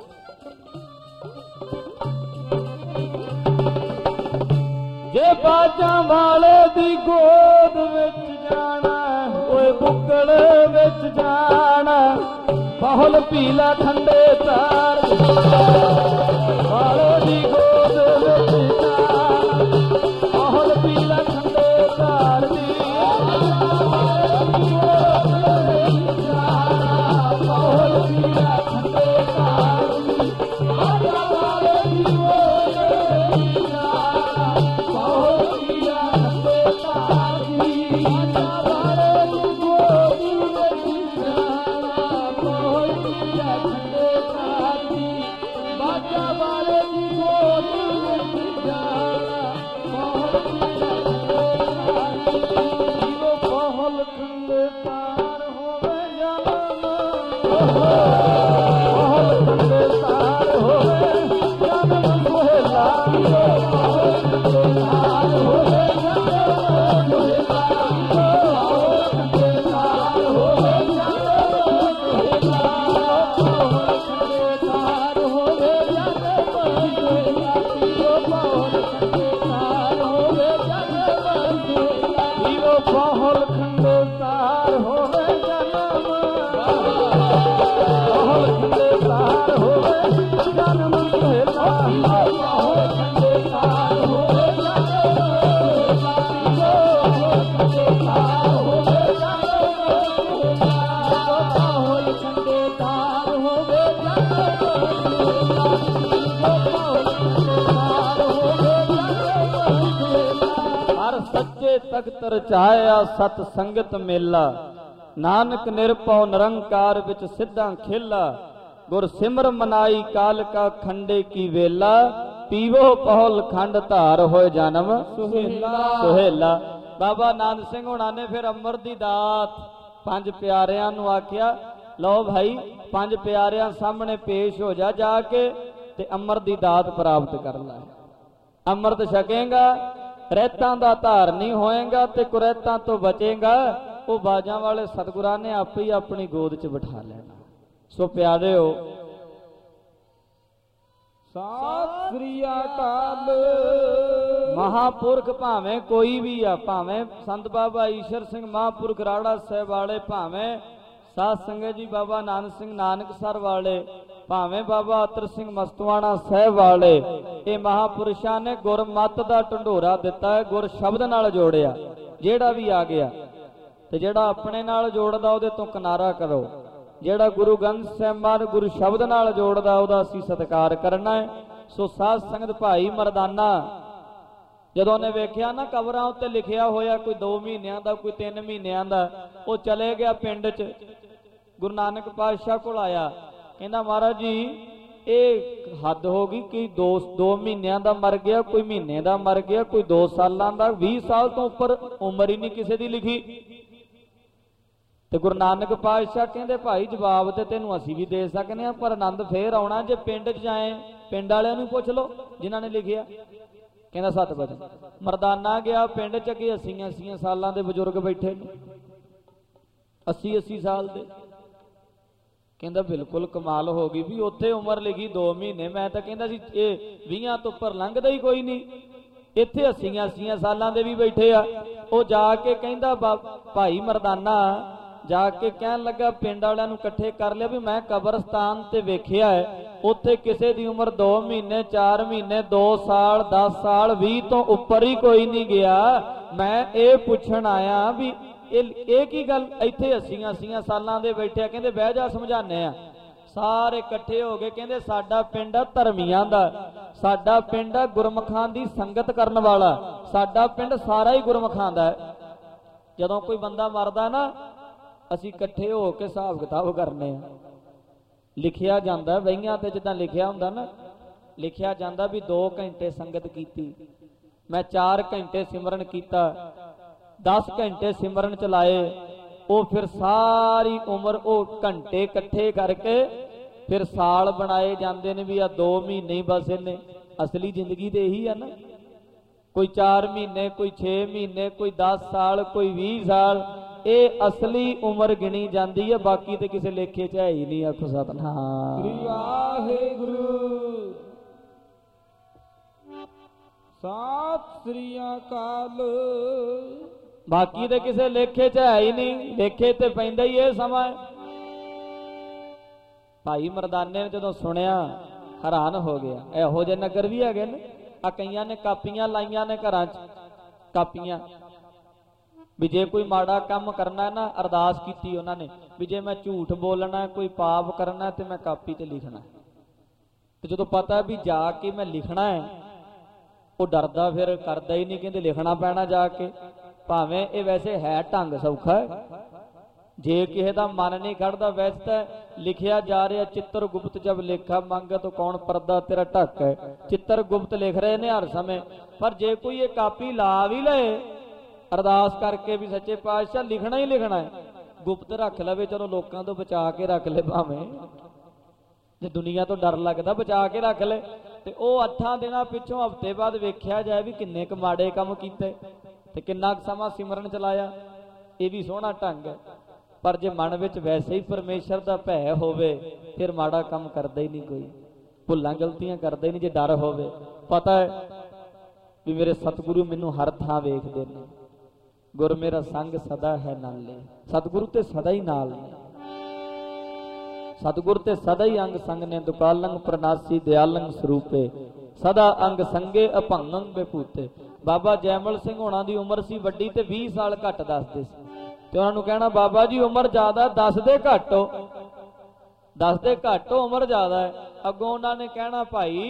ਜੇ ਬਾਜਾਂ ਵਾਲੇ ਦੀ ਗੋਦ ਵਿੱਚ ਜਾਣਾ, ਓਏ ਬੁੱਕਲ ਵਿੱਚ ਜਾਣਾ, ਬਾਹਲ ਪੀਲਾ ਠੰਡੇ ਤਾਰ ਵਾਲੇ ਦੀ ਗੋਦ ਵਿੱਚ ਜਾਣਾ, ਬਾਹਲ ਪੀਲਾ ਠੰਡੇ ਤਾਰ ਦੀ ਤਖਤ ਰਚਾਇਆ ਸਤ ਸੰਗਤ ਮੇਲਾ, ਨਾਨਕ ਨਿਰਭਉ ਨਿਰੰਕਾਰ ਵਿੱਚ ਸਿੱਧਾ ਖੇਲਾ, ਗੁਰ ਸਿਮਰ ਮਨਾਈ ਕਾਲ ਕਾ ਖੰਡੇ ਕੀ ਵੇਲਾ, ਪੀਵੋ ਪਹੁਲ ਖੰਡ ਧਾਰ ਹੋਏ ਜਨਮ ਸੁਹੇਲਾ ਸੁਹੇਲਾ। ਬਾਬਾ ਆਨੰਦ ਸਿੰਘ ਹੁਣਾਂ ਨੇ ਫਿਰ ਅੰਮ੍ਰਿਤ ਦੀ ਦਾਤ ਪੰਜ ਪਿਆਰਿਆਂ ਨੂੰ ਆਖਿਆ, ਲਓ ਭਾਈ ਪੰਜ ਪਿਆਰਿਆਂ ਸਾਹਮਣੇ ਪੇਸ਼ ਹੋ ਜਾ, ਜਾ ਕੇ ਤੇ ਅੰਮ੍ਰਿਤ ਦੀ ਦਾਤ ਪ੍ਰਾਪਤ ਕਰ ਲੈ। ਅੰਮ੍ਰਿਤ ਛਕੇਗਾ, ਰਹਿਤਾਂ ਦਾ ਧਾਰਨੀ ਹੋਏਗਾ ਤੇ ਕੁਰੈਤਾਂ ਤੋਂ ਬਚੇਗਾ। ਉਹ ਬਾਜਾਂ ਵਾਲੇ ਸਤਿਗੁਰਾਂ ਨੇ ਆਪੇ ਹੀ ਆਪਣੀ ਗੋਦ 'ਚ ਬਿਠਾ ਲੈਣਾ। ਸੋ ਪਿਆਰਿਓ, ਸਤਿ ਸ੍ਰੀ ਅਕਾਲ। ਮਹਾਪੁਰਖ ਭਾਵੇਂ ਕੋਈ ਵੀ ਆ, ਭਾਵੇਂ ਸੰਤ ਬਾਬਾ ਈਸ਼ਰ ਸਿੰਘ ਮਹਾਪੁਰਖ ਰਾੜਾ ਸਾਹਿਬ ਵਾਲੇ, ਭਾਵੇਂ ਸਾਧ ਸੰਗਤ ਜੀ ਬਾਬਾ ਆਨੰਦ ਸਿੰਘ ਨਾਨਕਸਰ ਵਾਲੇ, ਭਾਵੇਂ ਬਾਬਾ ਅਤਰ ਸਿੰਘ ਮਸਤਵਾਣਾ ਸਾਹਿਬ ਵਾਲੇ, ਇਹ ਮਹਾਪੁਰਸ਼ਾਂ ਨੇ ਗੁਰਮਤ ਦਾ ਢੰਡੋਰਾ ਦਿੱਤਾ ਹੈ, ਗੁਰ ਸ਼ਬਦ ਨਾਲ ਜੋੜਿਆ। ਜਿਹੜਾ ਵੀ ਆ ਗਿਆ ਤੇ ਜਿਹੜਾ ਆਪਣੇ ਨਾਲ ਜੋੜਦਾ ਉਹਦੇ ਤੋਂ ਕਿਨਾਰਾ ਕਰੋ। ਜਿਹੜਾ ਗੁਰੂ ਗ੍ਰੰਥ ਸਾਹਿਬਾਨ ਗੁਰੂ ਸ਼ਬਦ ਨਾਲ ਜੋੜਦਾ ਉਹਦਾ ਅਸੀਂ ਸਤਿਕਾਰ ਕਰਨਾ ਹੈ। ਸੋ ਸਾਧ ਸੰਗਤ ਭਾਈ ਮਰਦਾਨਾ ਜਦੋਂ ਉਹਨੇ ਵੇਖਿਆ ਨਾ ਕਬਰਾਂ ਉੱਤੇ ਲਿਖਿਆ ਹੋਇਆ ਕੋਈ ਦੋ ਮਹੀਨਿਆਂ ਦਾ, ਕੋਈ ਤਿੰਨ ਮਹੀਨਿਆਂ ਦਾ, ਉਹ ਚਲੇ ਗਿਆ ਪਿੰਡ 'ਚ, ਗੁਰੂ ਨਾਨਕ ਪਾਤਸ਼ਾਹ ਕੋਲ ਆਇਆ, ਕਹਿੰਦਾ ਮਹਾਰਾਜ ਜੀ ਇਹ ਹੱਦ ਹੋ ਗਈ ਕਿ ਦੋ ਦੋ ਮਹੀਨਿਆਂ ਦਾ ਮਰ ਗਿਆ, ਕੋਈ ਮਹੀਨੇ ਦਾ ਮਰ ਗਿਆ, ਕੋਈ ਦੋ ਸਾਲਾਂ ਦਾ, ਵੀਹ ਸਾਲ ਤੋਂ ਉੱਪਰ ਉਮਰ ਹੀ ਨਹੀਂ ਕਿਸੇ ਦੀ ਲਿਖੀ। ਤੇ ਗੁਰੂ ਨਾਨਕ ਪਾਤਸ਼ਾਹ ਕਹਿੰਦੇ ਭਾਈ ਜਵਾਬ ਤੇ ਤੈਨੂੰ ਅਸੀਂ ਵੀ ਦੇ ਸਕਦੇ ਹਾਂ, ਪਰ ਆਨੰਦ ਫੇਰ ਆਉਣਾ ਜੇ ਪਿੰਡ 'ਚ ਜਾਏ, ਪਿੰਡ ਵਾਲਿਆਂ ਨੂੰ ਪੁੱਛ ਲਓ ਜਿਨ੍ਹਾਂ ਨੇ ਲਿਖਿਆ। ਕਹਿੰਦਾ ਸੱਤ ਵਜੇ ਮਰਦਾਨਾ ਗਿਆ ਪਿੰਡ 'ਚ, ਕਿ ਅੱਸੀਆਂ ਅੱਸੀਆਂ ਸਾਲਾਂ ਦੇ ਬਜ਼ੁਰਗ ਬੈਠੇ ਨੇ, ਅੱਸੀ ਅੱਸੀ ਸਾਲ ਦੇ। ਕਹਿੰਦਾ ਬਿਲਕੁਲ ਕਮਾਲ ਹੋ ਗਈ ਵੀ ਉੱਥੇ ਉਮਰ ਲਿਖੀ ਦੋ ਮਹੀਨੇ, ਮੈਂ ਤਾਂ ਕਹਿੰਦਾ ਸੀ ਇਹ ਵੀਹਾਂ ਤੋਂ ਉੱਪਰ ਲੰਘਦਾ ਹੀ ਕੋਈ ਨਹੀਂ, ਇੱਥੇ ਅੱਸੀਆਂ ਅੱਸੀਆਂ ਸਾਲਾਂ ਦੇ ਵੀ ਬੈਠੇ ਆ। ਉਹ ਜਾ ਕੇ ਕਹਿੰਦਾ ਭਾਈ ਮਰਦਾਨਾ ਜਾ ਕੇ ਕਹਿਣ ਲੱਗਾ ਪਿੰਡ ਵਾਲਿਆਂ ਨੂੰ ਇਕੱਠੇ ਕਰ ਲਿਆ ਵੀ ਮੈਂ ਕਬਰਸਤਾਨ ਤੇ ਵੇਖਿਆ ਹੈ, ਉੱਥੇ ਕਿਸੇ ਦੀ ਉਮਰ ਦੋ ਮਹੀਨੇ, ਚਾਰ ਮਹੀਨੇ, ਦੋ ਸਾਲ, ਦਸ ਸਾਲ, ਵੀਹ ਤੋਂ ਉੱਪਰ ਹੀ ਕੋਈ ਨਹੀਂ ਗਿਆ। ਮੈਂ ਇਹ ਪੁੱਛਣ ਆਇਆ ਵੀ ਇਹ ਇਹ ਕੀ ਗੱਲ, ਇੱਥੇ ਅੱਸੀਆਂ ਅੱਸੀਆਂ ਸਾਲਾਂ ਦੇ ਬੈਠਿਆ। ਕਹਿੰਦੇ ਬਹਿ ਜਾ ਸਮਝਾਨੇ ਆ। ਸਾਰੇ ਇਕੱਠੇ ਹੋ ਗਏ, ਕਹਿੰਦੇ ਸਾਡਾ ਪਿੰਡ ਆ ਧਰਮੀਆਂ ਦਾ, ਸਾਡਾ ਪਿੰਡ ਆ ਗੁਰਮੁਖਾਂ ਦੀ ਸੰਗਤ ਕਰਨ ਵਾਲਾ, ਸਾਡਾ ਪਿੰਡ ਸਾਰਾ ਹੀ ਗੁਰਮੁਖਾਂ ਦਾ। ਜਦੋਂ ਕੋਈ ਬੰਦਾ ਮਰਦਾ ਨਾ ਅਸੀਂ ਇਕੱਠੇ ਹੋ ਕੇ ਹਿਸਾਬ ਕਿਤਾਬ ਕਰਨੇ ਆ। ਲਿਖਿਆ ਜਾਂਦਾ ਵਹੀਆਂ ਤੇ, ਜਿੱਦਾਂ ਲਿਖਿਆ ਹੁੰਦਾ ਨਾ लिखिया जाता भी दो घंटे संगत की, मैं चार घंटे सिमरन किया, दस घंटे सिमरन चलाए, वो फिर सारी उम्र वो घंटे इकट्ठे करके फिर साल बनाए जाते हैं भी आ दो महीने बस इन्हें। असली जिंदगी तो यही है ना, कोई चार महीने, कोई छे महीने, कोई दस साल, कोई भी साल, ये असली उम्र गिनी जाती है, बाकी तो किसी लेखे च है ही नहीं। आखो सतनाम वाहिगुरू सत श्री अकाल। बाकी तो किसी लेखे च है ही नहीं, लेखे ते पैंदा ही ये समा। भाई मरदाने ने जो सुनिया हैरान हो गया। इहो जे नगर भी है ने, आ कईयां ने कापियां लाइया ने घर च, कापियां भी जे कोई माड़ा काम करना है ना, अरदास की उन्होंने भी जे मैं झूठ बोलना है, कोई पाप करना तो मैं कापी ते लिखना है। तो जो पता भी जाके मैं लिखना है, वो डरदा फिर करदा ही नहीं, कहते लिखना पैना जाके। भावें ये वैसे है ढंग सौखा है, जे किसी का मन नहीं खड़ता। वैसे तो लिखिया जा रहा चित्रगुप्त जब लेखा मांगे तो कौन पर्दा तेरा ढक है, चित्रगुप्त लिख रहे ने हर समय। पर जे कोई ये कापी ला भी ले अरदास करके भी सच्चे पातशाह लिखना ही लिखना है, गुप्त रख लवे, चलो लोगों तो बचा के रख ले, भावें जे दुनिया तो डर लगता बचा के रख ले। तो वह अठां दिनों पिछों हफ्ते बाद वेख्या जाए भी किन्ने क माड़े काम कीते ते किन्ना समा सिमरन चलाया, ये भी सोहना ढंग है। पर जे मन विच वैसे ही परमेश्वर का भय होवे फिर माड़ा काम करता ही नहीं, कोई भुलां गलतियां करता ही नहीं। जे डर होवे, पता है भी मेरे सतगुरु मैनू हर थां वेखदे ने, गुर मेरा संग सदा है नाले। सतगुरु ते सदा ही नाल ने, सतगुरु ते सदा ही अंग संग ने। दुकालंग प्रनासी दयालंग स्वरूपे, सदा अंग संगे अभंगंग बेपूते। बाबा जैमल सिंह होना दी उम्र सी वड्डी ते बीस साल घट दसदे सी, ते उन्होंने कहना बाबा जी उम्र ज्यादा, दस दे घट हो, दस दे घट हो, उम्र ज्यादा है। अगों उन्होंने कहना भाई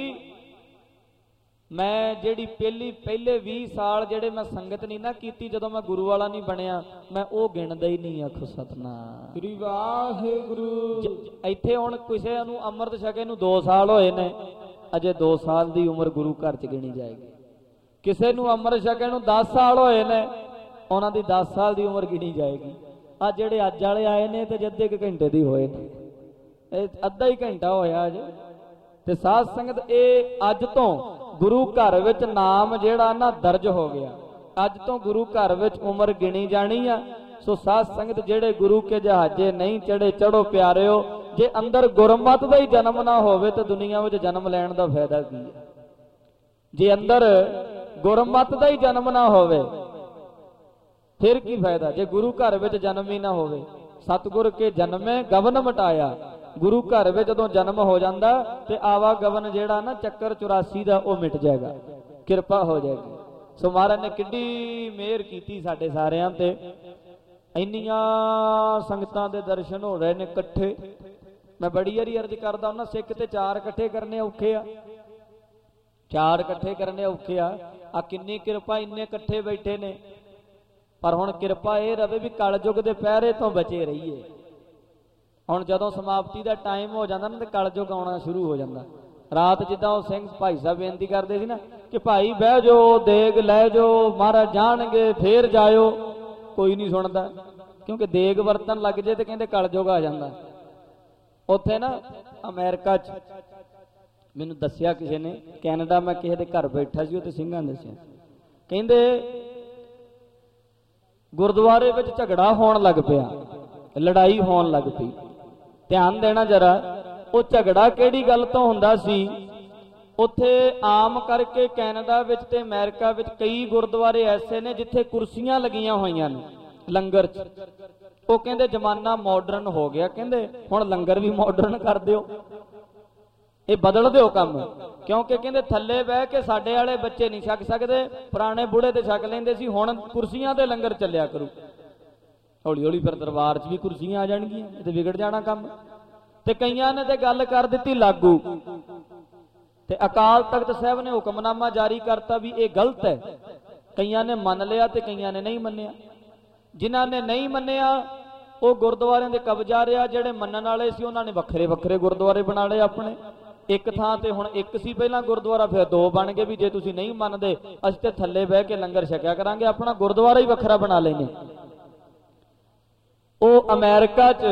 मैं जेड़ी पहली पहले भी साल जेड़े मैं संगत नहीं ना कीती, जदों मैं गुरु वाला नहीं बनया, मैं वो गिणदा ही नहीं। आखो सतनाम श्री वाहिगुरू। इत्थे हुण किसे नूं अमृत छके नूं दो साल होए ने, अजे दो साल दी उम्र गुरु घर च गिणी जाएगी। किसे नूं अमृत छके नूं दस साल होए ने, उन्हां दी दस साल दी उम्र गिणी जाएगी। आ जेड़े अज वाले आए ने ते अद्धे क घंटे दी होए ने, अद्धा ही घंटा होया अजे। ते साध संगत ये अज तो गुरु घर विच नाम जेड़ा ना दर्ज हो गया, अज तो गुरु घर विच उम्र गिणी जानी आ। सो साध संगत जेड़े गुरु के जहाजे नहीं चढ़े, चढ़ो प्यारिओ। जे अंदर गुरमत दा ही जन्म ना होवे तो दुनिया विच जन्म लैण दा फायदा की है। जे अंदर गुरमत दा ही जन्म ना होवे फिर की फायदा, जे गुरु घर विच जन्म ही ना होवे। सतगुर के जन्मे गवन मटाया, गुरु घर में जदों जन्म हो जाता तो आवागमन जेड़ा ना चक्कर चौरासी का वह मिट जाएगा, किरपा हो जाएगी। सो महाराज ने किड्डी मेहर की साडे सारियां ते, इन्नियां संगतां दे दर्शन हो रहे ने कट्ठे। मैं बड़ी वारी अर्ज करदा हुंदा, सिख ते चार कट्ठे करने औखे आ, चार कट्ठे करने औखे आ। आ किन्नी किरपा, इन्ने कट्ठे बैठे ने। पर हुण किरपा ये रवे भी कलयुग दे पहरे तो बचे रहीए। हुण जदों समाप्ति का टाइम हो जाता ना तो कलयुग आना शुरू हो जाता। रात जिद्दां वो सिंह भाई साहब बेनती करते सी ना कि भाई बह जाओ, देग लै जाओ, महाराज जाणगे फिर जाओ, कोई नहीं सुनता, क्योंकि देग वरतन लग जाए तो कहते कलयुग आ जाता। उत्थे ना अमेरिका च मैनू दसिया किसी ने, कैनेडा मैं किसी के घर बैठा सी, तो सिंघां ने दसिया, कहते गुरुद्वारे विच झगड़ा होण लग पिया, लड़ाई होण लग पई। ध्यान देना जरा, वो झगड़ा किहड़ी गल तो हुंदा सी। उत्थे आम करके कैनेडा विच ते अमेरिका विच कई गुरुद्वारे ऐसे ने जिथे कुर्सियां लगियां होईयां ने लंगर च। वो कहंदे जमाना मॉडर्न हो गया, कहंदे हुण लंगर भी मॉडर्न कर दिओ, ये बदल दिओ काम, क्योंकि कहंदे थल्ले बह के साडे वाले बच्चे नहीं छक सकदे, पुराने बूढ़े ते छक लैंदे सी, हुण कुर्सियां ते लंगर चलिया करू। हौली हौली फिर दरबार च भी कुर्सियां आ जाणगियां, ते विगड़ जाना काम। ते कईयां ने ते गल कर दित्ती लागू, ते अकाल तख्त साहब ने हुक्मनामा जारी करता भी ये गलत है। कईयां ने मन लिया ते कईयां ने नहीं मन्निया। जिन्हां ने नहीं मन्निया वो गुरुद्वारे दे कब्जा रहा, जिहड़े मन्नण वाले सी उन्हां ने वखरे वखरे गुरुद्वारे बना लए अपने। ਇੱਕ ਥਾਂ ਤੇ ਹੁਣ ਇੱਕ ਸੀ ਪਹਿਲਾਂ ਗੁਰਦੁਆਰਾ, ਫਿਰ ਦੋ ਬਣ ਗਏ ਵੀ ਜੇ ਤੁਸੀਂ ਨਹੀਂ ਮੰਨਦੇ ਅਸੀਂ ਤੇ ਥੱਲੇ ਬਹਿ ਕੇ ਲੰਗਰ ਛਕਿਆ ਕਰਾਂਗੇ, ਆਪਣਾ ਗੁਰਦੁਆਰਾ ਹੀ ਵੱਖਰਾ ਬਣਾ ਲੈਨੇ। ਉਹ ਅਮਰੀਕਾ 'ਚ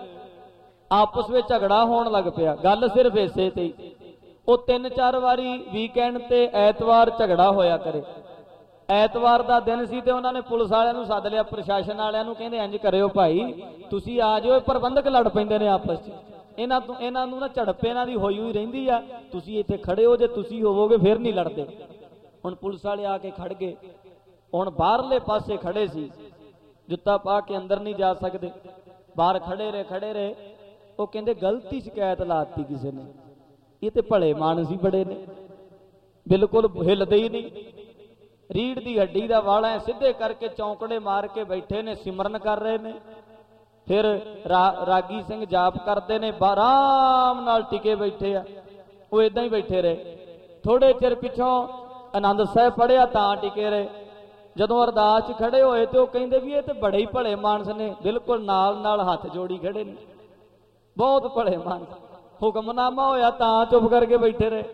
ਆਪਸ ਵਿੱਚ ਝਗੜਾ ਹੋਣ ਲੱਗ ਪਿਆ, ਗੱਲ ਸਿਰਫ ਇਸੇ ਤੇ। ਉਹ ਤਿੰਨ ਚਾਰ ਵਾਰੀ ਵੀਕਐਂਡ ਤੇ ਐਤਵਾਰ ਝਗੜਾ ਹੋਇਆ ਕਰੇ। ਐਤਵਾਰ ਦਾ ਦਿਨ ਸੀ ਤੇ ਉਹਨਾਂ ਨੇ ਪੁਲਿਸ ਵਾਲਿਆਂ ਨੂੰ ਸੱਦ ਲਿਆ, ਪ੍ਰਸ਼ਾਸਨ ਵਾਲਿਆਂ ਨੂੰ, ਕਹਿੰਦੇ ਇੰਜ ਕਰਿਓ ਭਾਈ ਤੁਸੀਂ ਆ ਜਾਓ, ਪ੍ਰਬੰਧਕ ਲੜ ਪੈਂਦੇ ਨੇ ਆਪਸ 'ਚ, ਇਹਨਾਂ ਤੋਂ ਇਹਨਾਂ ਨੂੰ ਨਾ ਝੜਪ ਇਹਨਾਂ ਦੀ ਹੋਈ ਹੋਈ ਰਹਿੰਦੀ ਆ, ਤੁਸੀਂ ਇੱਥੇ ਖੜੇ ਹੋ, ਜੇ ਤੁਸੀਂ ਹੋਵੋਗੇ ਫਿਰ ਨਹੀਂ ਲੜਦੇ। ਹੁਣ ਪੁਲਿਸ ਵਾਲੇ ਆ ਕੇ ਖੜ ਗਏ, ਹੁਣ ਬਾਹਰਲੇ ਪਾਸੇ ਖੜੇ ਸੀ, ਜੁੱਤਾ ਪਾ ਕੇ ਅੰਦਰ ਨਹੀਂ ਜਾ ਸਕਦੇ, ਬਾਹਰ ਖੜੇ ਰਹੇ ਖੜੇ ਰਹੇ। ਉਹ ਕਹਿੰਦੇ ਗਲਤੀ ਸ਼ਿਕਾਇਤ ਲਾਤੀ ਕਿਸੇ ਨੇ, ਇਹ ਤੇ ਭਲੇ ਮਾਨਸ ਹੀ ਬੜੇ ਨੇ, ਬਿਲਕੁਲ ਹਿੱਲਦੇ ਹੀ ਨਹੀਂ, ਰੀੜ ਦੀ ਹੱਡੀ ਦਾ ਵਾਲਾ ਹੈ, ਸਿੱਧੇ ਕਰਕੇ ਚੌਂਕੜੇ ਮਾਰ ਕੇ ਬੈਠੇ ਨੇ, ਸਿਮਰਨ ਕਰ ਰਹੇ ਨੇ। ਫਿਰ ਰਾ, ਰਾਗੀ ਸਿੰਘ ਜਾਪ ਕਰਦੇ ਨੇ, ਆਰਾਮ ਨਾਲ ਟਿਕੇ ਬੈਠੇ ਆ। ਉਹ ਇਦਾਂ ਹੀ ਬੈਠੇ ਰਹੇ, ਥੋੜੇ ਚਿਰ ਪਿੱਛੋਂ ਆਨੰਦ ਸਾਹਿਬ ਪੜਿਆ ਤਾਂ ਟਿਕੇ ਰਹੇ। ਜਦੋਂ ਅਰਦਾਸ 'ਚ ਖੜੇ ਹੋਏ ਤੇ ਉਹ ਕਹਿੰਦੇ ਵੀ ਇਹ ਤੇ ਬੜੇ ਹੀ ਭਲੇ ਮਾਨਸ ਨੇ, ਬਿਲਕੁਲ ਨਾਲ ਨਾਲ ਹੱਥ ਜੋੜੀ ਖੜੇ ਨੇ, ਬਹੁਤ ਭਲੇ ਮਾਨਸ। ਹੁਕਮਨਾਮਾ ਹੋਇਆ ਤਾਂ ਚੁੱਪ ਕਰਕੇ ਬੈਠੇ ਰਹੇ।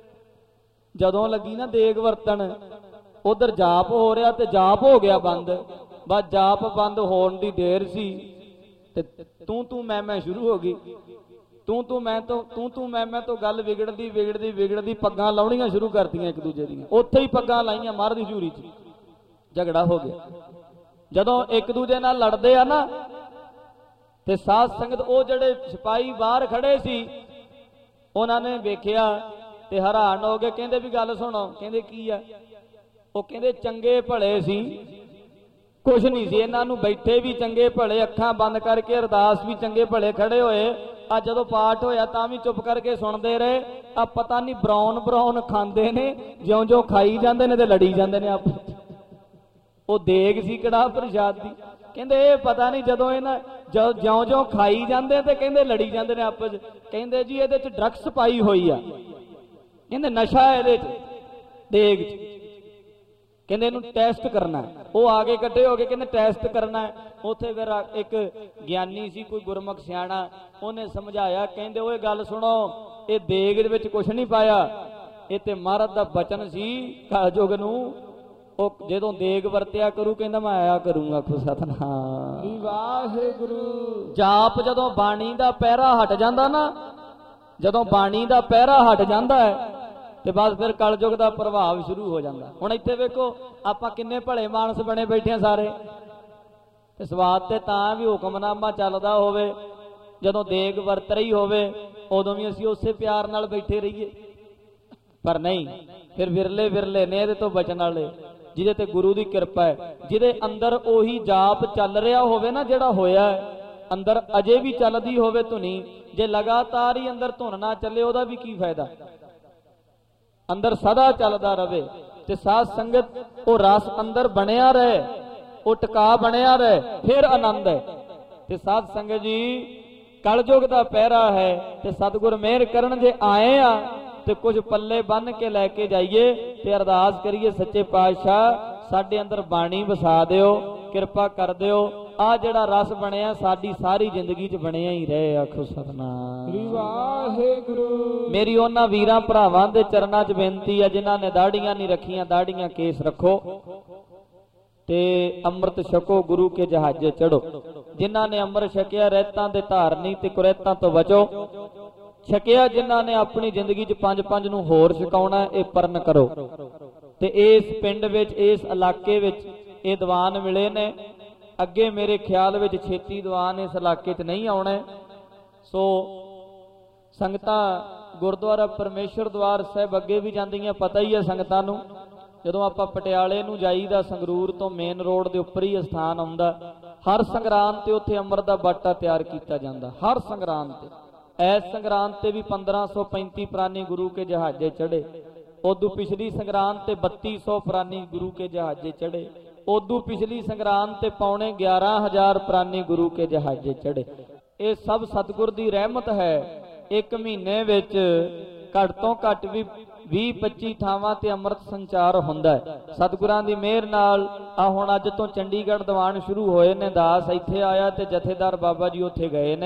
ਜਦੋਂ ਲੱਗੀ ਨਾ ਦੇਗ ਵਰਤਣ, ਉਧਰ ਜਾਪ ਹੋ ਰਿਹਾ ਤੇ ਜਾਪ ਹੋ ਗਿਆ ਬੰਦ। ਬਸ ਜਾਪ ਬੰਦ ਹੋਣ ਦੀ ਦੇਰ ਸੀ ਤੇ ਤੂੰ ਤੂੰ ਮੈਂ ਮੈਂ ਸ਼ੁਰੂ ਹੋ ਗਈ। ਤੂੰ ਤੂੰ ਮੈਂ ਤੋਂ ਤੂੰ ਤੂੰ ਮੈਂ ਮੈਂ ਤੋਂ ਗੱਲ ਵਿਗੜਦੀ ਵਿਗੜਦੀ ਵਿਗੜਦੀ ਪੱਗਾਂ ਲਾਉਣੀਆਂ ਸ਼ੁਰੂ ਕਰਤੀਆਂ ਇੱਕ ਦੂਜੇ ਦੀਆਂ, ਉੱਥੇ ਹੀ ਪੱਗਾਂ ਲਾਈਆਂ ਮਹਾਰਾਜ ਦੀ ਹਜ਼ੂਰੀ 'ਚ, ਝਗੜਾ ਹੋ ਗਿਆ। ਜਦੋਂ ਇੱਕ ਦੂਜੇ ਨਾਲ ਲੜਦੇ ਆ ਨਾ ਤੇ ਸਾਧ ਸੰਗਤ, ਉਹ ਜਿਹੜੇ ਸਿਪਾਹੀ ਬਾਹਰ ਖੜੇ ਸੀ ਉਹਨਾਂ ਨੇ ਵੇਖਿਆ ਤੇ ਹੈਰਾਨ ਹੋ ਗਏ, ਕਹਿੰਦੇ ਵੀ ਗੱਲ ਸੁਣੋ। ਕਹਿੰਦੇ ਕੀ ਆ? ਉਹ ਕਹਿੰਦੇ ਚੰਗੇ ਭਲੇ ਸੀ, ਕੁਛ ਨਹੀਂ ਸੀ ਇਹਨਾਂ ਨੂੰ, ਬੈਠੇ ਵੀ ਚੰਗੇ ਭਲੇ, ਅੱਖਾਂ ਬੰਦ ਕਰਕੇ ਅਰਦਾਸ ਵੀ ਚੰਗੇ ਭਲੇ ਖੜੇ ਹੋਏ। ਆ ਜਦੋਂ ਪਾਠ ਹੋਇਆ ਤਾਂ ਵੀ ਚੁੱਪ ਕਰਕੇ ਸੁਣਦੇ ਰਹੇ। ਆ ਪਤਾ ਨਹੀਂ ਬਰਾਉਨ ਬਰਾਉਨ ਖਾਂਦੇ ਨੇ, ਜਿਉਂ ਜਿਉਂ ਖਾਈ ਜਾਂਦੇ ਨੇ ਤੇ ਲੜੀ ਜਾਂਦੇ ਨੇ ਆਪਸ। ਉਹ ਦੇਗ ਸੀ ਕੜਾਹ ਪ੍ਰਸ਼ਾਦ ਦੀ, ਕਹਿੰਦੇ ਇਹ ਪਤਾ ਨਹੀਂ ਜਦੋਂ ਇਹਨਾਂ ਜਿਉਂ ਜਿਉਂ ਖਾਈ ਜਾਂਦੇ ਤੇ ਕਹਿੰਦੇ ਲੜੀ ਜਾਂਦੇ ਨੇ ਆਪਸ। ਕਹਿੰਦੇ ਜੀ ਇਹਦੇ 'ਚ ਡਰੱਗਸ ਪਾਈ ਹੋਈ ਆ, ਕਹਿੰਦੇ ਨਸ਼ਾ ਇਹਦੇ 'ਚ ਦੇਗ 'ਚ, ਕਹਿੰਦੇ ਇਹਨੂੰ ਟੈਸਟ ਕਰਨਾ। ਉਹ ਆ ਕੇ ਇਕੱਠੇ ਹੋ ਕੇ ਕਹਿੰਦੇ ਟੈਸਟ ਕਰਨਾ। ਉੱਥੇ ਫਿਰ ਇੱਕ ਗਿਆਨੀ ਸੀ, ਕੋਈ ਗੁਰਮੁਖ ਸਿਆਣਾ, ਉਹਨੇ ਸਮਝਾਇਆ, ਕਹਿੰਦੇ ਉਹ ਗੱਲ ਸੁਣੋ, ਇਹ ਦੇਗ ਦੇ ਵਿੱਚ ਕੁਛ ਨਹੀਂ ਪਾਇਆ, ਇਹ ਤੇ ਮਹਾਰਾਜ ਦਾ ਬਚਨ ਸੀ ਕਲਯੁਗ ਨੂੰ। ਉਹ ਜਦੋਂ ਦੇਗ ਵਰਤਿਆ ਕਰੂ ਕਹਿੰਦਾ ਮੈਂ ਆਇਆ ਕਰੂੰਗਾ, ਆਖੋ ਸਤਿਨਾਮ ਵਾਹਿਗੁਰੂ। ਜਾਪ ਜਦੋਂ ਬਾਣੀ ਦਾ ਪਹਿਰਾ ਹਟ ਜਾਂਦਾ ਨਾ, ਜਦੋਂ ਬਾਣੀ ਦਾ ਪਹਿਰਾ ਹਟ ਜਾਂਦਾ ਹੈ ਤੇ ਬਸ ਫਿਰ ਕਲਯੁਗ ਦਾ ਪ੍ਰਭਾਵ ਸ਼ੁਰੂ ਹੋ ਜਾਂਦਾ। ਹੁਣ ਇੱਥੇ ਵੇਖੋ ਆਪਾਂ ਕਿੰਨੇ ਭਲੇ ਮਾਨਸ ਬਣੇ ਬੈਠੇ ਆ ਸਾਰੇ, ਤੇ ਸਵਾਦ ਤੇ ਤਾਂ ਵੀ ਹੁਕਮਨਾਮਾ ਚੱਲਦਾ ਹੋਵੇ, ਜਦੋਂ ਦੇਗ ਵਰਤ ਰਹੀ ਹੋਵੇ ਉਦੋਂ ਵੀ ਅਸੀਂ ਉਸੇ ਪਿਆਰ ਨਾਲ ਬੈਠੇ ਰਹੀਏ। ਪਰ ਨਹੀਂ, ਫਿਰ ਵਿਰਲੇ ਵਿਰਲੇ ਨੇ ਇਹਦੇ ਤੋਂ ਬਚਣ ਵਾਲੇ, ਜਿਹਦੇ ਤੇ ਗੁਰੂ ਦੀ ਕਿਰਪਾ ਹੈ, ਜਿਹਦੇ ਅੰਦਰ ਉਹੀ ਜਾਪ ਚੱਲ ਰਿਹਾ ਹੋਵੇ ਨਾ, ਜਿਹੜਾ ਹੋਇਆ ਅੰਦਰ ਅਜੇ ਵੀ ਚੱਲਦੀ ਹੋਵੇ ਧੁਨੀ। ਜੇ ਲਗਾਤਾਰ ਹੀ ਅੰਦਰ ਧੁਨ ਨਾ ਚੱਲੇ ਉਹਦਾ ਵੀ ਕੀ ਫਾਇਦਾ, ਅੰਦਰ ਸਦਾ ਚੱਲਦਾ ਰਵੇ। ਤੇ ਸਾਧ ਸੰਗਤ ਉਹ ਰਸ ਅੰਦਰ ਬਣਿਆ ਰਹੇ, ਉਹ ਟਿਕਾ ਬਣਿਆ ਰਹੇ, ਫਿਰ ਆਨੰਦ ਹੈ। ਤੇ ਸਾਧ ਸੰਗਤ ਜੀ ਕਲਯੁਗ ਦਾ ਪਹਿਰਾ ਹੈ ਤੇ ਸਤਿਗੁਰ ਮਿਹਰ ਕਰਨ ਜੇ ਆਏ ਆ ਤੇ ਕੁਝ ਪੱਲੇ ਬੰਨ ਕੇ ਲੈ ਕੇ ਜਾਈਏ ਤੇ ਅਰਦਾਸ ਕਰੀਏ, ਸੱਚੇ ਪਾਤਸ਼ਾਹ ਸਾਡੇ ਅੰਦਰ ਬਾਣੀ ਵਸਾ ਦਿਓ, ਕਿਰਪਾ ਕਰ ਦਿਓ। ਆ ਜਿਹੜਾ ਰਸ ਬਣਿਆ ਸਾਡੀ ਸਾਰੀ ਜ਼ਿੰਦਗੀ 'ਚ ਬਣਿਆ ਹੀ ਰਹੇ, ਆਖੋ ਸਤਿਨਾਮ ਵਾਹਿਗੁਰੂ। ਮੇਰੀ ਉਹਨਾਂ ਵੀਰਾਂ ਭਰਾਵਾਂ ਦੇ ਚਰਨਾਂ 'ਚ ਬੇਨਤੀ ਹੈ ਜਿਨ੍ਹਾਂ ਨੇ ਦਾੜੀਆਂ ਨਹੀਂ ਰੱਖੀਆਂ, ਦਾੜੀਆਂ ਕੇਸ ਰੱਖੋ ਤੇ ਅੰਮ੍ਰਿਤ ਛਕੋ, ਗੁਰੂ ਕੇ ਜਹਾਜ਼ੇ ਚੜੋ। ਜਿਨ੍ਹਾਂ ਨੇ ਅੰਮ੍ਰਿਤ ਛਕਿਆ ਰਹਿਤਾਂ ਦੇ ਧਾਰਨੀ ਤੇ ਕੁਰੈਤਾਂ ਤੋਂ ਬਚੋ। ਛਕਿਆ ਜਿਨ੍ਹਾਂ ਨੇ ਆਪਣੀ ਜ਼ਿੰਦਗੀ 'ਚ ਪੰਜ ਪੰਜ ਨੂੰ ਹੋਰ ਛਕਾਉਣਾ, ਇਹ ਪਰਨ ਕਰੋ। ਤੇ ਇਸ ਪਿੰਡ ਵਿੱਚ, ਇਸ ਇਲਾਕੇ ਵਿੱਚ ਇਹ ਦੀਵਾਨ ਮਿਲੇ ਨੇ। ਅੱਗੇ ਮੇਰੇ ਖਿਆਲ ਵਿੱਚ ਛੇਤੀ ਦੀਵਾਨ ਇਸ ਇਲਾਕੇ 'ਚ ਨਹੀਂ ਆਉਣਾ। ਸੋ ਸੰਗਤਾਂ ਗੁਰਦੁਆਰਾ ਪਰਮੇਸ਼ਰ ਦਵਾਰ ਸਾਹਿਬ ਅੱਗੇ ਵੀ ਜਾਂਦੀਆਂ, ਪਤਾ ਹੀ ਹੈ ਸੰਗਤਾਂ ਨੂੰ। ਜਦੋਂ ਆਪਾਂ ਪਟਿਆਲੇ ਨੂੰ ਜਾਈਦਾ, ਸੰਗਰੂਰ ਤੋਂ ਮੇਨ ਰੋਡ ਦੇ ਉੱਪਰ ਹੀ ਸਥਾਨ ਆਉਂਦਾ। ਹਰ ਸੰਗਰਾਂਦ ਤੇ ਉੱਥੇ ਅੰਮ੍ਰਿਤ ਦਾ ਬਾਟਾ ਤਿਆਰ ਕੀਤਾ ਜਾਂਦਾ, ਹਰ ਸੰਗਰਾਂਦ ਤੇ। ਐਸ ਸੰਗਰਾਂਦ ਤੇ ਵੀ ਪੰਦਰਾਂ ਸੌ ਪੈਂਤੀ ਪ੍ਰਾਨੀ ਗੁਰੂ ਕੇ ਜਹਾਜ਼ੇ ਚੜੇ। ਉਦੋਂ ਪਿਛਲੀ ਸੰਗਰਾਂਦ ਤੇ ਬੱਤੀ ਸੌ ਪ੍ਰਾਨੀ ਗੁਰੂ ਕੇ ਜਹਾਜ਼ੇ ਚੜੇ। ਉਦੋਂ ਪਿਛਲੀ ਸੰਗਰਾਂਦ ਤੇ ਪੌਣੇ ਗਿਆਰਾਂ ਹਜ਼ਾਰ ਪ੍ਰਾਨੀ ਗੁਰੂ ਕੇ ਜਹਾਜ਼ੇ ਚੜੇ। ਇਹ ਸਭ ਸਤਿਗੁਰ ਦੀ ਰਹਿਮਤ ਹੈ। ਇੱਕ ਮਹੀਨੇ ਵਿੱਚ ਘੱਟ ਤੋਂ ਘੱਟ ਵੀ ਵੀਹ ਪੱਚੀ ਥਾਵਾਂ ਤੇ ਅੰਮ੍ਰਿਤ ਸੰਚਾਰ ਹੁੰਦਾ ਹੈ ਸਤਿਗੁਰਾਂ ਦੀ ਮਿਹਰ ਨਾਲ। ਆ ਹੁਣ ਅੱਜ ਤੋਂ ਚੰਡੀਗੜ੍ਹ ਦੀਵਾਨ ਸ਼ੁਰੂ ਹੋਏ ਨੇ, ਦਾਸ ਇੱਥੇ ਆਇਆ ਤੇ ਜਥੇਦਾਰ ਬਾਬਾ ਜੀ ਉੱਥੇ ਗਏ ਨੇ।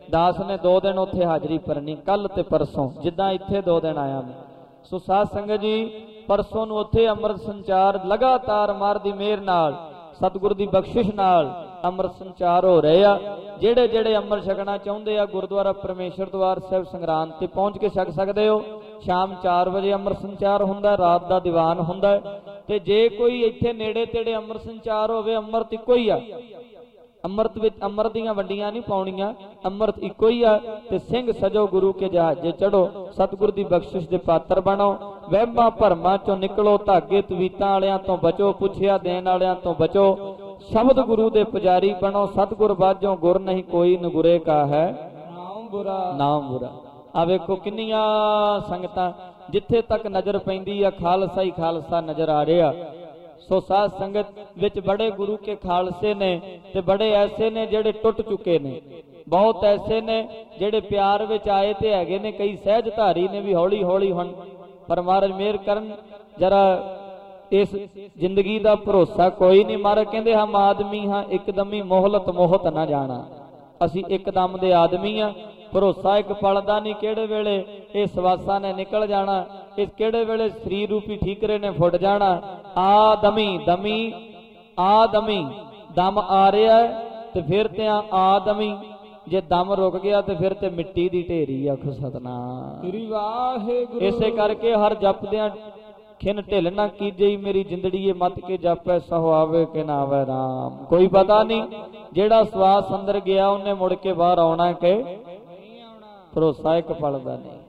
ਦਾਸ ਨੇ ਦੋ ਦਿਨ ਉੱਥੇ ਹਾਜ਼ਰੀ ਭਰਨੀ, ਕੱਲ ਤੇ ਪਰਸੋਂ, ਜਿੱਦਾਂ ਇੱਥੇ ਦੋ ਦਿਨ ਆਇਆ ਮੈਂ। ਸੋ ਸਾਧ ਸੰਗਤ ਜੀ, ਪਰਸੋਂ ਨੂੰ ਉੱਥੇ ਅੰਮ੍ਰਿਤ ਸੰਚਾਰ ਲਗਾਤਾਰ ਮਾਰ ਦੀ ਮਿਹਰ ਨਾਲ, ਸਤਿਗੁਰ ਦੀ ਬਖਸ਼ਿਸ਼ ਨਾਲ ਅੰਮ੍ਰਿਤ ਸੰਚਾਰ ਹੋ ਰਹੇ ਆ। ਜਿਹੜੇ ਜਿਹੜੇ ਅੰਮ੍ਰਿਤ ਛਕਣਾ ਚਾਹੁੰਦੇ ਆ, ਗੁਰਦੁਆਰਾ ਪਰਮੇਸ਼ਰ ਦਵਾਰ ਸਾਹਿਬ ਸੰਗਰਾਂਦ ਤੇ ਪਹੁੰਚ ਕੇ ਛਕ ਸਕਦੇ ਹੋ। ਸ਼ਾਮ ਚਾਰ ਵਜੇ ਅੰਮ੍ਰਿਤ ਸੰਚਾਰ ਹੁੰਦਾ, ਰਾਤ ਦਾ ਦੀਵਾਨ ਹੁੰਦਾ। ਤੇ ਜੇ ਕੋਈ ਇੱਥੇ ਨੇੜੇ ਤੇੜੇ ਅੰਮ੍ਰਿਤ ਸੰਚਾਰ ਹੋਵੇ, ਅੰਮ੍ਰਿਤ ਇੱਕੋ ਹੀ ਆ। ਅੰਮ੍ਰਿਤ ਵਿੱਚ ਅੰਮ੍ਰਿਤ ਦੀਆਂ ਵੰਡੀਆਂ ਨਹੀਂ ਪਾਉਣੀਆਂ, ਅੰਮ੍ਰਿਤ ਇੱਕੋ ਹੀ ਆ। ਤੇ ਸਿੰਘ ਸਜੋ ਗੁਰੂ ਕੇ ਜਹਾਜ਼ੇ ਚੜੋ, ਸਤਿਗੁਰ ਦੀ ਬਖਸ਼ਿਸ਼ ਦੇ ਪਾਤਰ ਬਣੋ। ਵਹਿਮਾਂ ਭਰਮਾਂ ਚੋਂ ਨਿਕਲੋ, ਧਾਗੇ ਤਵੀਤਾਂ ਵਾਲਿਆਂ ਤੋਂ ਬਚੋ, ਪੁੱਛਿਆ ਦੇਣ ਵਾਲਿਆਂ ਤੋਂ ਬਚੋ। ਸ਼ਬਦ ਗੁਰੂ ਦੇ ਪੁਜਾਰੀ ਬਣੋ, ਸਤਿਗੁਰ ਬਾਝੋਂ ਗੁਰ ਨਹੀਂ ਕੋਈ, ਨਗੁਰੇ ਕਾ ਹੈ ਨਾਮ ਬੁਰਾ ਨਾਮ ਬੁਰਾ। ਆ ਵੇਖੋ ਕਿੰਨੀਆਂ ਸੰਗਤਾਂ, ਜਿੱਥੇ ਤੱਕ ਨਜ਼ਰ ਪੈਂਦੀ ਆ ਖਾਲਸਾ ਹੀ ਖਾਲਸਾ ਨਜ਼ਰ ਆ ਰਿਹਾ। ਸੋ ਸਾਧ ਸੰਗਤ ਵਿੱਚ ਬੜੇ ਗੁਰੂ ਕੇ ਖਾਲਸੇ ਨੇ, ਤੇ ਬੜੇ ਐਸੇ ਨੇ ਜਿਹੜੇ ਟੁੱਟ ਚੁੱਕੇ ਨੇ, ਬਹੁਤ ਐਸੇ ਨੇ ਜਿਹੜੇ ਪਿਆਰ ਵਿੱਚ ਆਏ ਤੇ ਹੈਗੇ ਨੇ। ਕਈ ਸਹਿਜ ਧਾਰੀ ਨੇ ਵੀ ਹੌਲੀ ਹੌਲੀ ਹੁਣ, ਪਰ ਮਹਾਰਾਜ ਮਿਹਰ ਕਰਨ। ਜਰਾ ਇਸ ਜ਼ਿੰਦਗੀ ਦਾ ਭਰੋਸਾ ਕੋਈ ਨਹੀਂ। ਮਹਾਰਾਜ ਕਹਿੰਦੇ ਹਮ ਆਦਮੀ ਹਾਂ ਇੱਕਦਮੀ, ਮੋਹਲਤ ਮੋਹਤ ਨਾ ਜਾਣਾ। ਅਸੀਂ ਇੱਕਦਮ ਦੇ ਆਦਮੀ ਆ, ਭਰੋਸਾ ਇੱਕ ਪਲ ਦਾ ਨਹੀਂ। ਕਿਹੜੇ ਵੇਲੇ ਇਹ ਸਵਾਸਾਂ ਨੇ ਨਿਕਲ ਜਾਣਾ, ਇਸ ਕਿਹੜੇ ਵੇਲੇ ਸਰੀਰ ਰੂਪੀ ਠੀਕਰੇ ਨੇ ਫੁੱਟ ਜਾਣਾ। ਆ ਦਮੀ ਦਮੀ ਆ ਦਮੀ, ਦਮ ਆ ਰਿਹਾ ਤੇ ਫਿਰ ਤੇ ਆ ਦਮੀ, ਜੇ ਦਮ ਰੁਕ ਗਿਆ ਤੇ ਫਿਰ ਤੇ ਮਿੱਟੀ ਦੀ ਢੇਰੀ। ਆਖੋ ਸਤਨਾਮ ਸ੍ਰੀ ਵਾਹਿਗੁਰੂ। ਇਸੇ ਕਰਕੇ ਹਰ ਜਪਦਿਆਂ ਖਿਨ ਢਿੱਲ ਨਾ ਕੀਜਈ, ਮੇਰੀ ਜਿੰਦੜੀਏ ਮਤ ਕੇ ਜਾਪੈ, ਸਹੁ ਆਵੇ ਕਿ ਨਾ ਆਵੇ ਰਾਮ। ਕੋਈ ਪਤਾ ਨਹੀਂ, ਜਿਹੜਾ ਸਵਾਸ ਅੰਦਰ ਗਿਆ ਉਹਨੇ ਮੁੜ ਕੇ ਬਾਹਰ ਆਉਣਾ ਕਿ ਨਹੀਂ ਆਉਣਾ। ਭਰੋਸਾ ਇੱਕ ਪਲ ਦਾ ਨਹੀਂ।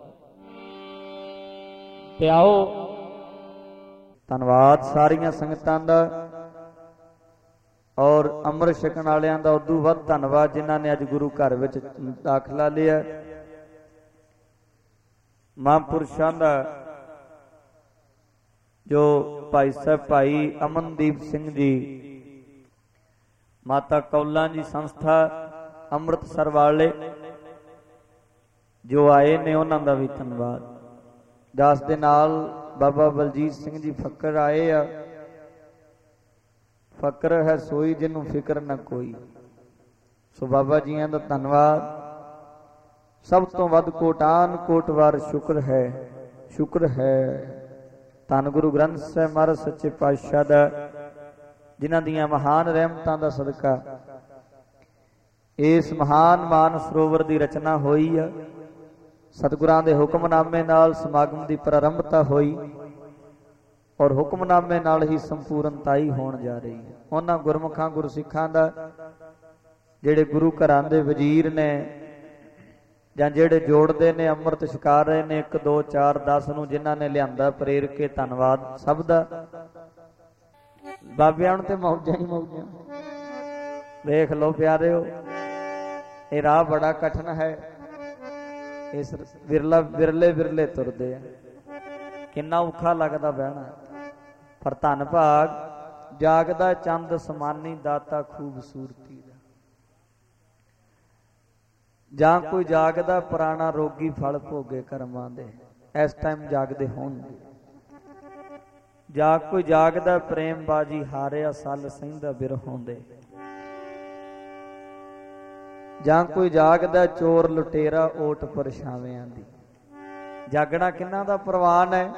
ਤੇ ਆਓ, ਧੰਨਵਾਦ ਸਾਰੀਆਂ ਸੰਗਤਾਂ ਦਾ, ਔਰ ਅੰਮ੍ਰਿਤ ਛਕਣ ਵਾਲਿਆਂ ਦਾ ਉਦੋਂ ਵੱਧ ਧੰਨਵਾਦ ਜਿਨ੍ਹਾਂ ਨੇ ਅੱਜ ਗੁਰੂ ਘਰ ਵਿੱਚ ਦਾਖਲਾ ਲਿਆ। ਮਹਾਂਪੁਰਸ਼ਾਂ ਦਾ ਜੋ ਭਾਈ ਸਾਹਿਬ ਭਾਈ ਅਮਨਦੀਪ ਸਿੰਘ ਜੀ, ਮਾਤਾ ਕੌਲਾਂ ਜੀ ਸੰਸਥਾ ਅੰਮ੍ਰਿਤਸਰ ਵਾਲੇ ਜੋ ਆਏ ਨੇ, ਉਹਨਾਂ ਦਾ ਵੀ ਧੰਨਵਾਦ। ਦਾਸ ਦੇ ਨਾਲ ਬਾਬਾ ਬਲਜੀਤ ਸਿੰਘ ਜੀ ਫਕਰ ਆਏ ਆ। ਫਕਰ ਹੈ ਸੋਈ ਜਿਹਨੂੰ ਫਿਕਰ ਨਾ ਕੋਈ। ਸੋ ਬਾਬਾ ਜੀਆਂ ਦਾ ਧੰਨਵਾਦ। ਸਭ ਤੋਂ ਵੱਧ ਕੋਟਾਨ ਕੋਟ ਵਾਰ ਸ਼ੁਕਰ ਹੈ, ਸ਼ੁਕਰ ਹੈ ਧੰਨ ਗੁਰੂ ਗ੍ਰੰਥ ਸਾਹਿਬ ਮਹਾਰਾਜ ਸੱਚੇ ਪਾਤਸ਼ਾਹ ਦਾ, ਜਿਨ੍ਹਾਂ ਦੀਆਂ ਮਹਾਨ ਰਹਿਮਤਾਂ ਦਾ ਸਦਕਾ ਇਸ ਮਹਾਨ ਮਾਨ ਸਰੋਵਰ ਦੀ ਰਚਨਾ ਹੋਈ ਆ। ਸਤਿਗੁਰਾਂ ਦੇ ਹੁਕਮਨਾਮੇ ਨਾਲ ਸਮਾਗਮ ਦੀ ਪ੍ਰਾਰੰਭਤਾ ਹੋਈ, ਔਰ ਹੁਕਮਨਾਮੇ ਨਾਲ ਹੀ ਸੰਪੂਰਨਤਾਈ ਹੋਣ ਜਾ ਰਹੀ ਹੈ। ਉਹਨਾਂ ਗੁਰਮੁਖਾਂ ਗੁਰਸਿੱਖਾਂ ਦਾ, ਜਿਹੜੇ ਗੁਰੂ ਘਰਾਂ ਦੇ ਵਜ਼ੀਰ ਨੇ ਜਾਂ ਜਿਹੜੇ ਜੋੜਦੇ ਨੇ, ਅੰਮ੍ਰਿਤ ਛਕਾ ਰਹੇ ਨੇ ਇੱਕ ਦੋ ਚਾਰ ਦਸ ਨੂੰ, ਜਿਨ੍ਹਾਂ ਨੇ ਲਿਆਂਦਾ ਪ੍ਰੇਰ ਕੇ, ਧੰਨਵਾਦ ਸਭ ਦਾ। ਬਾਬਿਆਂ ਨੂੰ ਤੇ ਮੌਜਾਂ ਹੀ ਮੌਜਾਂ। ਦੇਖ ਲਓ ਪਿਆਰਿਓ, ਇਹ ਰਾਹ ਬੜਾ ਕਠਿਨ ਹੈ। ਇਸ ਵਿਰਲਾ ਵਿਰਲੇ ਵਿਰਲੇ ਤੁਰਦੇ ਆ, ਕਿੰਨਾ ਔਖਾ ਲੱਗਦਾ ਬਹਿਣਾ। ਪਰ ਧੰਨ ਭਾਗ ਜਾਗਦਾ ਚੰਦ ਸਮਾਨੀ, ਦਾਤਾ ਖੂਬਸੂਰਤੀ ਦਾ। ਜਾਂ ਕੋਈ ਜਾਗਦਾ ਪੁਰਾਣਾ ਰੋਗੀ, ਫਲ ਭੋਗੇ ਕਰਮਾਂ ਦੇ। ਇਸ ਟਾਈਮ ਜਾਗਦੇ ਹੋਣਗੇ। ਜਾਂ ਕੋਈ ਜਾਗਦਾ ਪ੍ਰੇਮ ਬਾਜੀ, ਹਾਰਿਆ ਸੱਲ ਸਹਿੰਦਾ ਬਿਰਹੋਂ ਦੇ। ਜਾਂ ਕੋਈ ਜਾਗਦਾ ਚੋਰ ਲੁਟੇਰਾ, ਓਟ ਪਰਛਾਵਿਆਂ ਦੀ। ਜਾਗਣਾ ਕਿੰਨਾ ਦਾ ਪ੍ਰਵਾਨ ਹੈ।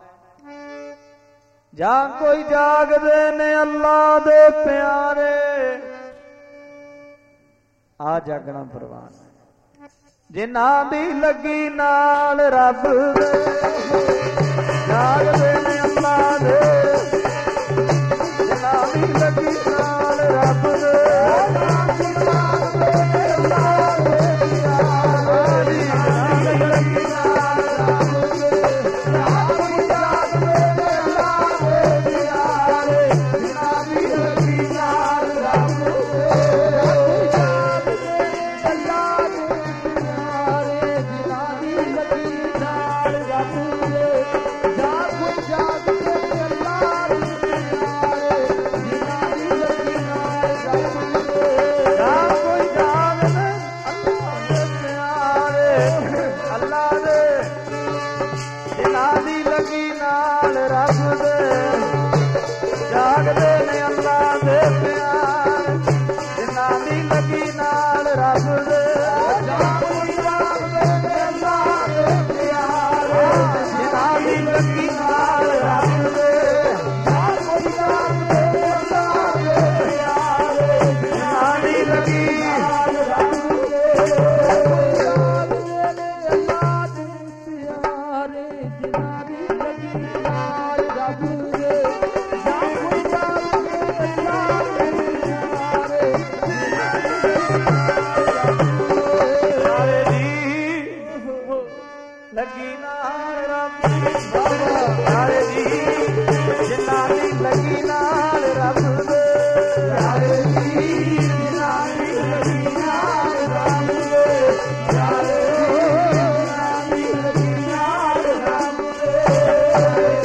ਜਾਂ ਕੋਈ ਜਾਗਦੇ ਨੇ ਅੱਲਾ ਦੇ ਪਿਆਰੇ, ਆ ਜਾਗਣਾ ਪ੍ਰਵਾਨ ਹੈ। ਜਿਨ੍ਹਾਂ ਦੀ ਲੱਗੀ ਨਾਲ ਰੱਬ ਦੇ, ਜਾਗਦੇ ਨੇ ਅੱਲਾ ਦੇ। ਜਿਨ੍ਹਾਂ ਦੀ ਲੱਗੀ ਨਾਲ ਰੱਬ ਦੇ, ਜਾਗਦੇ ਨੇ ਅੱਲਾ ਦੇ ਪਿਆਰ। ਜਿਨ੍ਹਾਂ ਦੀ ਲੱਗੀ ਨਾਲ ਰੱਬ ਦੇ, ਪਿਆਰੇ ਜੀ ਜਿਨ੍ਹਾਂ ਦੀ ਲੱਗੀ ਨਾਲ ਰੱਬ ਦੇ ਪਿਆਰੇ ਜੀ ਜਿਨ੍ਹਾਂ ਦੀ ਲੱਗੀ ਨਾਲ ਰੱਬ ਦੇ ਪਿਆਰੇ ਜਿਨ੍ਹਾਂ ਦੀ ਲੱਗੀ ਨਾਲ ਰੱਬ ਦੇ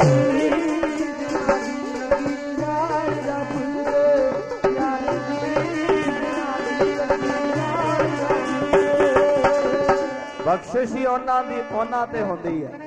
ਬਖਸ਼ਿਸ਼ ਹੀ ਉਹਨਾਂ ਦੀ ਉਹਨਾਂ ਤੇ ਹੁੰਦੀ ਹੈ।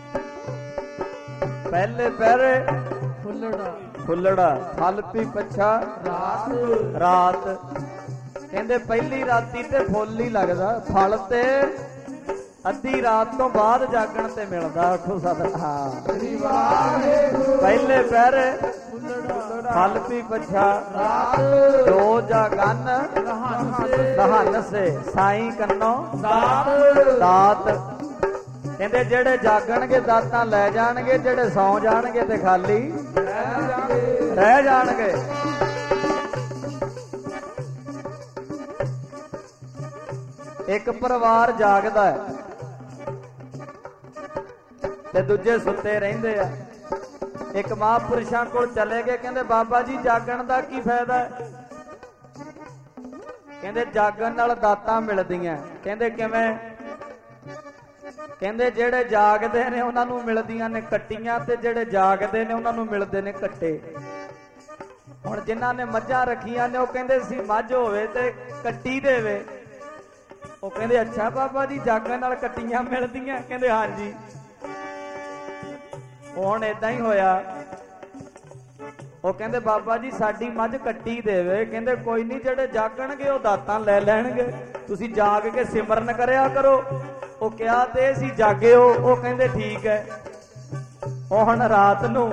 ਪਹਿਲੇ ਪਹਿਰੇ ਫੁੱਲੜਾ ਫੁੱਲੜਾ ਫਲ ਪੀ ਪਛਾ ਰਾਤ ਰਾਤ ਕਹਿੰਦੇ ਪਹਿਲੀ ਰਾਤੀ ਤੇ ਫੁੱਲ ਹੀ ਲੱਗਦਾ, ਫਲ ਤੇ ਅੱਧੀ ਰਾਤ ਤੋਂ ਬਾਅਦ ਜਾਗਣ ਤੇ ਮਿਲਦਾ। ਆਖੋ ਸਤਿ ਪਹਿਲੇ ਪਹਿਰੇ ਫਲ ਪੀ ਪਛਾ ਜੋ ਜਾਗਨ ਲਹਨ ਸੇ ਸਾਈਂ ਕੰਨੋ ਦਾਤ ਕਹਿੰਦੇ ਜਿਹੜੇ ਜਾਗਣਗੇ ਦਾਤਾਂ ਲੈ ਜਾਣਗੇ, ਜਿਹੜੇ ਸੌਂ ਜਾਣਗੇ ਤੇ ਖਾਲੀ ਰਹਿ ਜਾਣਗੇ। ਇੱਕ ਪਰਿਵਾਰ ਜਾਗਦਾ ਹੈ ਤੇ ਦੂਜੇ ਸੁੱਤੇ ਰਹਿੰਦੇ ਆ। ਇੱਕ ਮਹਾਂਪੁਰਸ਼ਾਂ ਕੋਲ ਚਲੇ ਗਏ, ਕਹਿੰਦੇ ਬਾਬਾ ਜੀ ਜਾਗਣ ਦਾ ਕੀ ਫਾਇਦਾ ਹੈ? ਕਹਿੰਦੇ ਜਾਗਣ ਨਾਲ ਦਾਤਾਂ ਮਿਲਦੀਆਂ। ਕਹਿੰਦੇ ਕਿਵੇਂ? ਕਹਿੰਦੇ ਜਿਹੜੇ ਜਾਗਦੇ ਨੇ ਉਹਨਾਂ ਨੂੰ ਮਿਲਦੀਆਂ ਨੇ ਕੱਟੀਆਂ ਤੇ ਜਿਹੜੇ ਜਾਗਦੇ ਨੇ ਉਹਨਾਂ ਨੂੰ ਮਿਲਦੇ ਨੇ ਕੱਟੇ। ਹੁਣ ਜਿਨ੍ਹਾਂ ਨੇ ਮੱਝਾਂ ਰੱਖੀਆਂ ਨੇ ਉਹ ਕਹਿੰਦੇ ਸੀ ਮੱਝ ਹੋਵੇ ਤੇ ਕੱਟੀ ਦੇਵੇ। ਉਹ ਕਹਿੰਦੇ ਅੱਛਾ ਬਾਬਾ ਜੀ ਜਾਗਣ ਨਾਲ ਕੱਟੀਆਂ ਮਿਲਦੀਆਂ? ਕਹਿੰਦੇ ਹਾਂਜੀ। ਹੁਣ ਏਦਾਂ ਹੀ ਹੋਇਆ। ਉਹ ਕਹਿੰਦੇ ਬਾਬਾ ਜੀ ਸਾਡੀ ਮੱਝ ਕੱਟੀ ਦੇਵੇ। ਕਹਿੰਦੇ ਕੋਈ ਨਹੀਂ, ਜਿਹੜੇ ਜਾਗਣਗੇ ਉਹ ਦਾਤਾਂ ਲੈ ਲੈਣਗੇ, ਤੁਸੀਂ ਜਾਗ ਕੇ ਸਿਮਰਨ ਕਰਿਆ ਕਰੋ। ਉਹ ਕਿਹਾ ਤੇ ਸੀ ਜਾਗਿਓ। ਉਹ ਕਹਿੰਦੇ ਠੀਕ ਹੈ। ਉਹ ਹੁਣ ਰਾਤ ਨੂੰ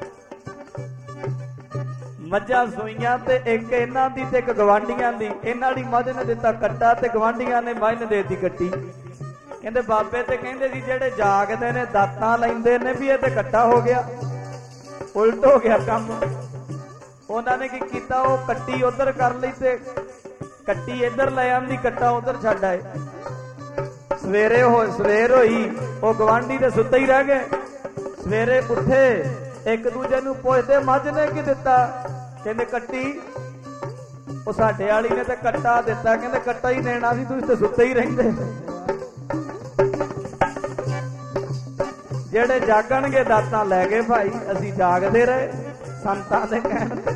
ਮੱਝਾਂ ਸੂਈਆਂ ਤੇ ਇੱਕ ਇਹਨਾਂ ਦੀ ਤੇ ਇੱਕ ਗਵਾਂਢੀਆਂ ਦੀ। ਇਹਨਾਂ ਦੀ ਮੱਝ ਨੇ ਦਿੱਤਾ ਕੱਟਾ ਤੇ ਗਵਾਂਢੀਆਂ ਨੇ ਮੱਝ ਨੇ ਦੇ ਦਿੱਤੀ ਕੱਟੀ। ਕਹਿੰਦੇ ਬਾਬੇ ਤੇ ਕਹਿੰਦੇ ਸੀ ਜਿਹੜੇ ਜਾਗਦੇ ਨੇ ਦਾਤਾਂ ਲੈਂਦੇ ਨੇ ਵੀ ਇਹ ਤੇ ਕੱਟਾ ਹੋ ਗਿਆ, ਉਲਟ ਹੋ ਗਿਆ ਕੰਮ। ਉਹਨਾਂ ਨੇ ਕੀ ਕੀਤਾ, ਉਹ ਕੱਟੀ ਉਧਰ ਕਰ ਲਈ ਤੇ ਕੱਟੀ ਇੱਧਰ ਲੈ ਆਂਦੀ, ਕੱਟਾ ਉਧਰ ਛੱਡ ਆਏ। ਸਵੇਰੇ ਹੋ ਸਵੇਰ ਹੋਈ, ਉਹ ਗਵਾਂਢੀ ਤੇ ਸੁੱਤੇ ਹੀ ਰਹਿ ਗਏ। ਸਵੇਰੇ ਉੱਠੇ, ਇੱਕ ਦੂਜੇ ਨੂੰ ਪੁੱਛਦੇ ਮੱਝ ਨੇ ਕੀ ਦਿੱਤਾ? ਕਹਿੰਦੇ ਕੱਟੀ। ਉਹ ਸਾਡੇ ਵਾਲੀ ਨੇ ਤੇ ਕੱਟਾ ਦਿੱਤਾ। ਕਹਿੰਦੇ ਕੱਟਾ ਹੀ ਦੇਣਾ ਸੀ, ਤੁਸੀਂ ਤੇ ਸੁੱਤੇ ਹੀ ਰਹਿੰਦੇ। ਜਿਹੜੇ ਜਾਗਣਗੇ ਦਾਤਾਂ ਲੈ ਗਏ ਭਾਈ, ਅਸੀਂ ਜਾਗਦੇ ਰਹੇ ਸੰਤਾਂ ਦੇ ਕਹਿਣ ਤੇ।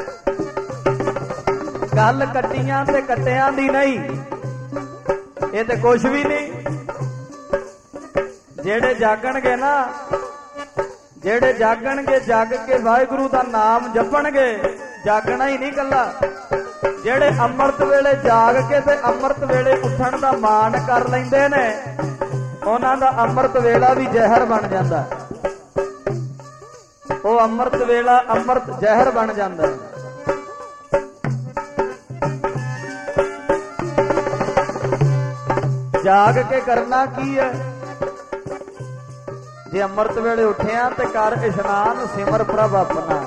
ਗੱਲ ਕੱਟੀਆਂ ਤੇ ਕੱਟਿਆਂ ਦੀ ਨਹੀਂ, ਇਹ ਤੇ ਕੁਛ ਵੀ ਨਹੀਂ। ਜਿਹੜੇ ਜਾਗਣਗੇ ਨਾ, ਜਿਹੜੇ ਜਾਗਣਗੇ ਜਗ ਕੇ ਵਾਹਿਗੁਰੂ ਦਾ ਨਾਮ ਜਪਣਗੇ, ਜਾਗਣਾ ਹੀ ਨਹੀਂ ਕੱਲਾ। ਜਿਹੜੇ ਅੰਮ੍ਰਿਤ ਵੇਲੇ ਜਾਗ ਕੇ ਤੇ ਅੰਮ੍ਰਿਤ ਵੇਲੇ ਉੱਠਣ ਦਾ ਮਾਣ ਕਰ ਲੈਂਦੇ ਨੇ, ਉਹਨਾਂ ਦਾ ਅੰਮ੍ਰਿਤ ਵੇਲਾ ਵੀ ਜ਼ਹਿਰ ਬਣ ਜਾਂਦਾ। ਉਹ ਅੰਮ੍ਰਿਤ ਵੇਲਾ ਅੰਮ੍ਰਿਤ ਜ਼ਹਿਰ ਬਣ ਜਾਂਦਾ। ਜਾਗ ਕੇ ਕਰਨਾ ਕੀ ਹੈ? ਜੇ ਅੰਮ੍ਰਿਤ ਵੇਲੇ ਉੱਠਿਆ ਤੇ ਕਰ ਇਸ਼ਨਾਨ, ਸਿਮਰ ਪ੍ਰਭ ਆਪਣਾ।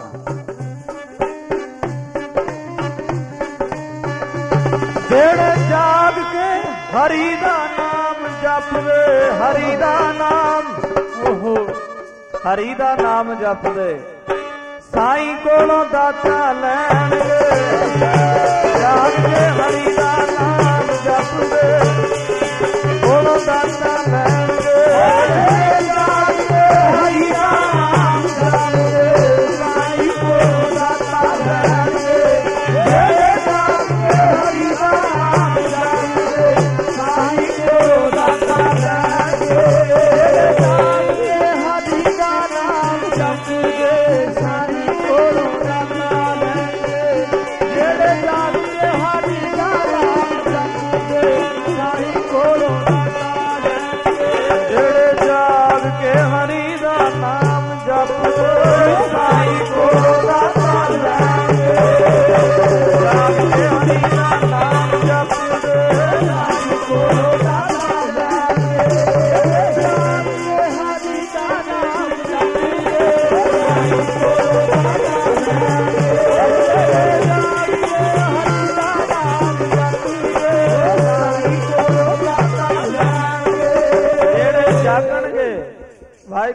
ਜਿਹੜੇ ਜਾਗ ਕੇ ਹਰੀ ਦਾ ਨਾਮ ਜਪਦੇ, ਹਰੀ ਦਾ ਨਾਮ, ਓਹੋ ਹਰੀ ਦਾ ਨਾਮ ਜਪਦੇ, ਸਾਈਂ ਕੋਲੋਂ ਦਾਤਾ ਲੈਣਗੇ। ਜਾਗ ਕੇ ਹਰੀ ਦਾ ਨਾਮ ਜਪਦੇ, ਕੋਲੋਂ ਦਾਤਾ ਲੈਣਗੇ। ਜਾਗ ਕੇ ਹਰੀ ਦਾ ਨਾਮ ਜਪਦੇ, ਸਾਈਂ ਕੋਲੋਂ ਦਾਤਾ ਲੈਣਗੇ। ਜਾਗ ਕੇ ਹਰੀ ਦਾ ਨਾਮ ਜਪਦੇ, ਸਾਈਂ ਕੋਲੋਂ ਦਾਤਾ ਲੈਣਗੇ। ਜਾਗ ਕੇ ਹਰੀ ਦਾ ਨਾਮ ਜਪਦੇ, ਸਾਈਂ ਕੋਲੋਂ ਦਾਤਾ ਲੈਣਗੇ। ਜਿਹੜੇ ਜਾਗ ਕੇ ਹਰੀ ਦਾ ਨਾਮ ਜਪਦੇ, ਸਾਈਂ ਕੋਲੋਂ ਦਾਤਾ ਲੈਣਗੇ। ਜਿਹੜੇ ਜਾਗ ਕੇ ਹਰੀ ਦਾ ਨਾਮ ਜਪਦੇ, ਸਾਈਂ ਕੋਲੋਂ ਦਾਤਾ ਲੈਣਗੇ। ਜਾਗ ਕੇ ਹਰੀ ਦਾ ਨਾਮ ਜਪਦੇ, ਸਾਈਂ ਕੋਲੋਂ ਦਾਤਾ ਲੈਣਗੇ। ਜਾਗ ਕੇ ਹਰੀ ਦਾ ਨਾਮ ਜਪਦੇ, ਸਾਈਂ ਕੋਲੋਂ ਦਾਤਾ ਲੈਣਗੇ। ਜਾਗ ਕੇ ਹਰੀ ਦਾ ਨਾਮ ਜਪਦੇ, ਸਾਈਂ ਕੋਲੋਂ ਦਾਤਾ ਲੈਣਗੇ। ਜਿਹੜੇ ਜਾਗਣਗੇ ਵਾਹਿਗੁਰੂ ਦਾ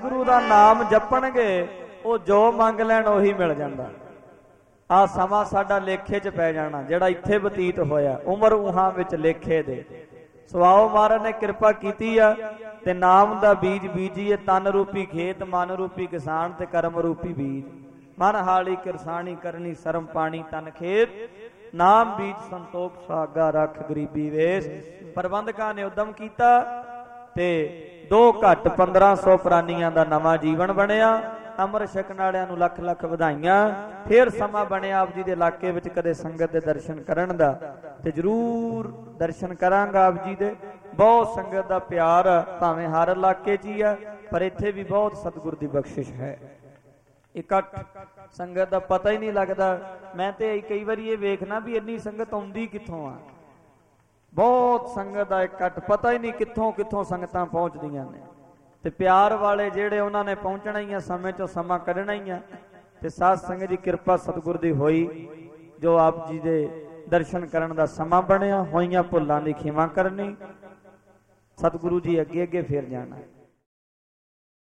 ਨਾਮ ਜਪਣਗੇ ਉਹ ਜੋ ਮੰਗ ਲੈਣ ਉਹੀ ਮਿਲ ਜਾਂਦਾ। ਆ ਸਮਾਂ ਸਾਡਾ ਲੇਖੇ 'ਚ ਪੈ ਜਾਣਾ ਜਿਹੜਾ ਇੱਥੇ ਬਤੀਤ ਹੋਇਆ, ਉਮਰ ਉਹਾਂ ਵਿੱਚ ਲੇਖੇ ਦੇ। ਸਵਾਓ ਮਹਾਰਾਜ ਨੇ ਕਿਰਪਾ ਕੀਤੀ ਆ ਤੇ ਨਾਮ ਦਾ ਬੀਜ ਬੀਜੀਏ, ਤਨ ਰੂਪੀ ਖੇਤ, ਮਨ ਰੂਪੀ ਕਿਸਾਨ ਤੇ ਕਰਮ ਰੂਪੀ ਬੀਜ। ਮਨ ਹਾਲੀ ਕਿਰਸਾਨੀ ਕਰਨੀ, ਸਰਮ ਪਾਣੀ ਤਨ ਖੇਤ, ਨਾਮ ਬੀਜ ਸੰਤੋਖ ਸੁਹਾਗਾ, ਰੱਖ ਗਰੀਬੀ ਵੇਸ। ਪ੍ਰਬੰਧਕਾਂ ਨੇ ਉਦਮ ਕੀਤਾ ਤੇ ਦੋ ਘੱਟ ਪੰਦਰਾਂ ਸੌ ਪ੍ਰਾਨੀਆਂ ਦਾ ਨਵਾਂ ਜੀਵਨ ਬਣਿਆ। ਅੰਮ੍ਰਿਤ ਛਕਣ ਵਾਲਿਆਂ ਨੂੰ ਲੱਖ ਲੱਖ ਵਧਾਈਆਂ। ਫੇਰ ਸਮਾਂ ਬਣਿਆ ਆਪ ਜੀ ਦੇ ਇਲਾਕੇ ਵਿੱਚ ਕਦੇ ਸੰਗਤ ਦੇ ਦਰਸ਼ਨ ਕਰਨ ਦਾ, ਤੇ ਜ਼ਰੂਰ ਦਰਸ਼ਨ ਕਰਾਂਗਾ ਆਪ ਜੀ ਦੇ। ਬਹੁਤ ਸੰਗਤ ਦਾ ਪਿਆਰ ਭਾਵੇਂ ਹਰ ਇਲਾਕੇ 'ਚ ਹੀ ਆ, ਪਰ ਇੱਥੇ ਵੀ ਬਹੁਤ ਸਤਿਗੁਰ ਦੀ ਬਖਸ਼ਿਸ਼ ਹੈ। ਇਕੱਠ ਸੰਗਤ ਦਾ ਪਤਾ ਹੀ ਨਹੀਂ ਲੱਗਦਾ। ਮੈਂ ਤੇ ਕਈ ਵਾਰੀ ਇਹ ਵੇਖਣਾ ਵੀ ਇੰਨੀ ਸੰਗਤ ਆਉਂਦੀ ਕਿੱਥੋਂ ਆ। ਬਹੁਤ ਸੰਗਤ ਦਾ ਇਕੱਠ, ਪਤਾ ਹੀ ਨਹੀਂ ਕਿੱਥੋਂ ਕਿੱਥੋਂ ਸੰਗਤਾਂ ਪਹੁੰਚਦੀਆਂ ਨੇ। ਤੇ ਪਿਆਰ ਵਾਲੇ ਜਿਹੜੇ ਉਹਨਾਂ ਨੇ ਪਹੁੰਚਣਾ ਹੀ ਆ, ਸਮੇਂ ਚੋਂ ਸਮਾਂ ਕੱਢਣਾ ਹੀ ਆ। ਤੇ ਸਾਧ ਸੰਗਤ ਦੀ ਕਿਰਪਾ ਸਤਿਗੁਰ ਦੀ ਹੋਈ, ਜੋ ਆਪ ਜੀ ਦੇ ਦਰਸ਼ਨ ਕਰਨ ਦਾ ਸਮਾਂ ਬਣਿਆ। ਹੋਈਆਂ ਭੁੱਲਾਂ ਦੀ ਖਿਮਾ ਕਰਨੀ। ਸਤਿਗੁਰੂ ਜੀ ਅੱਗੇ ਅੱਗੇ ਫੇਰ ਜਾਣਾ।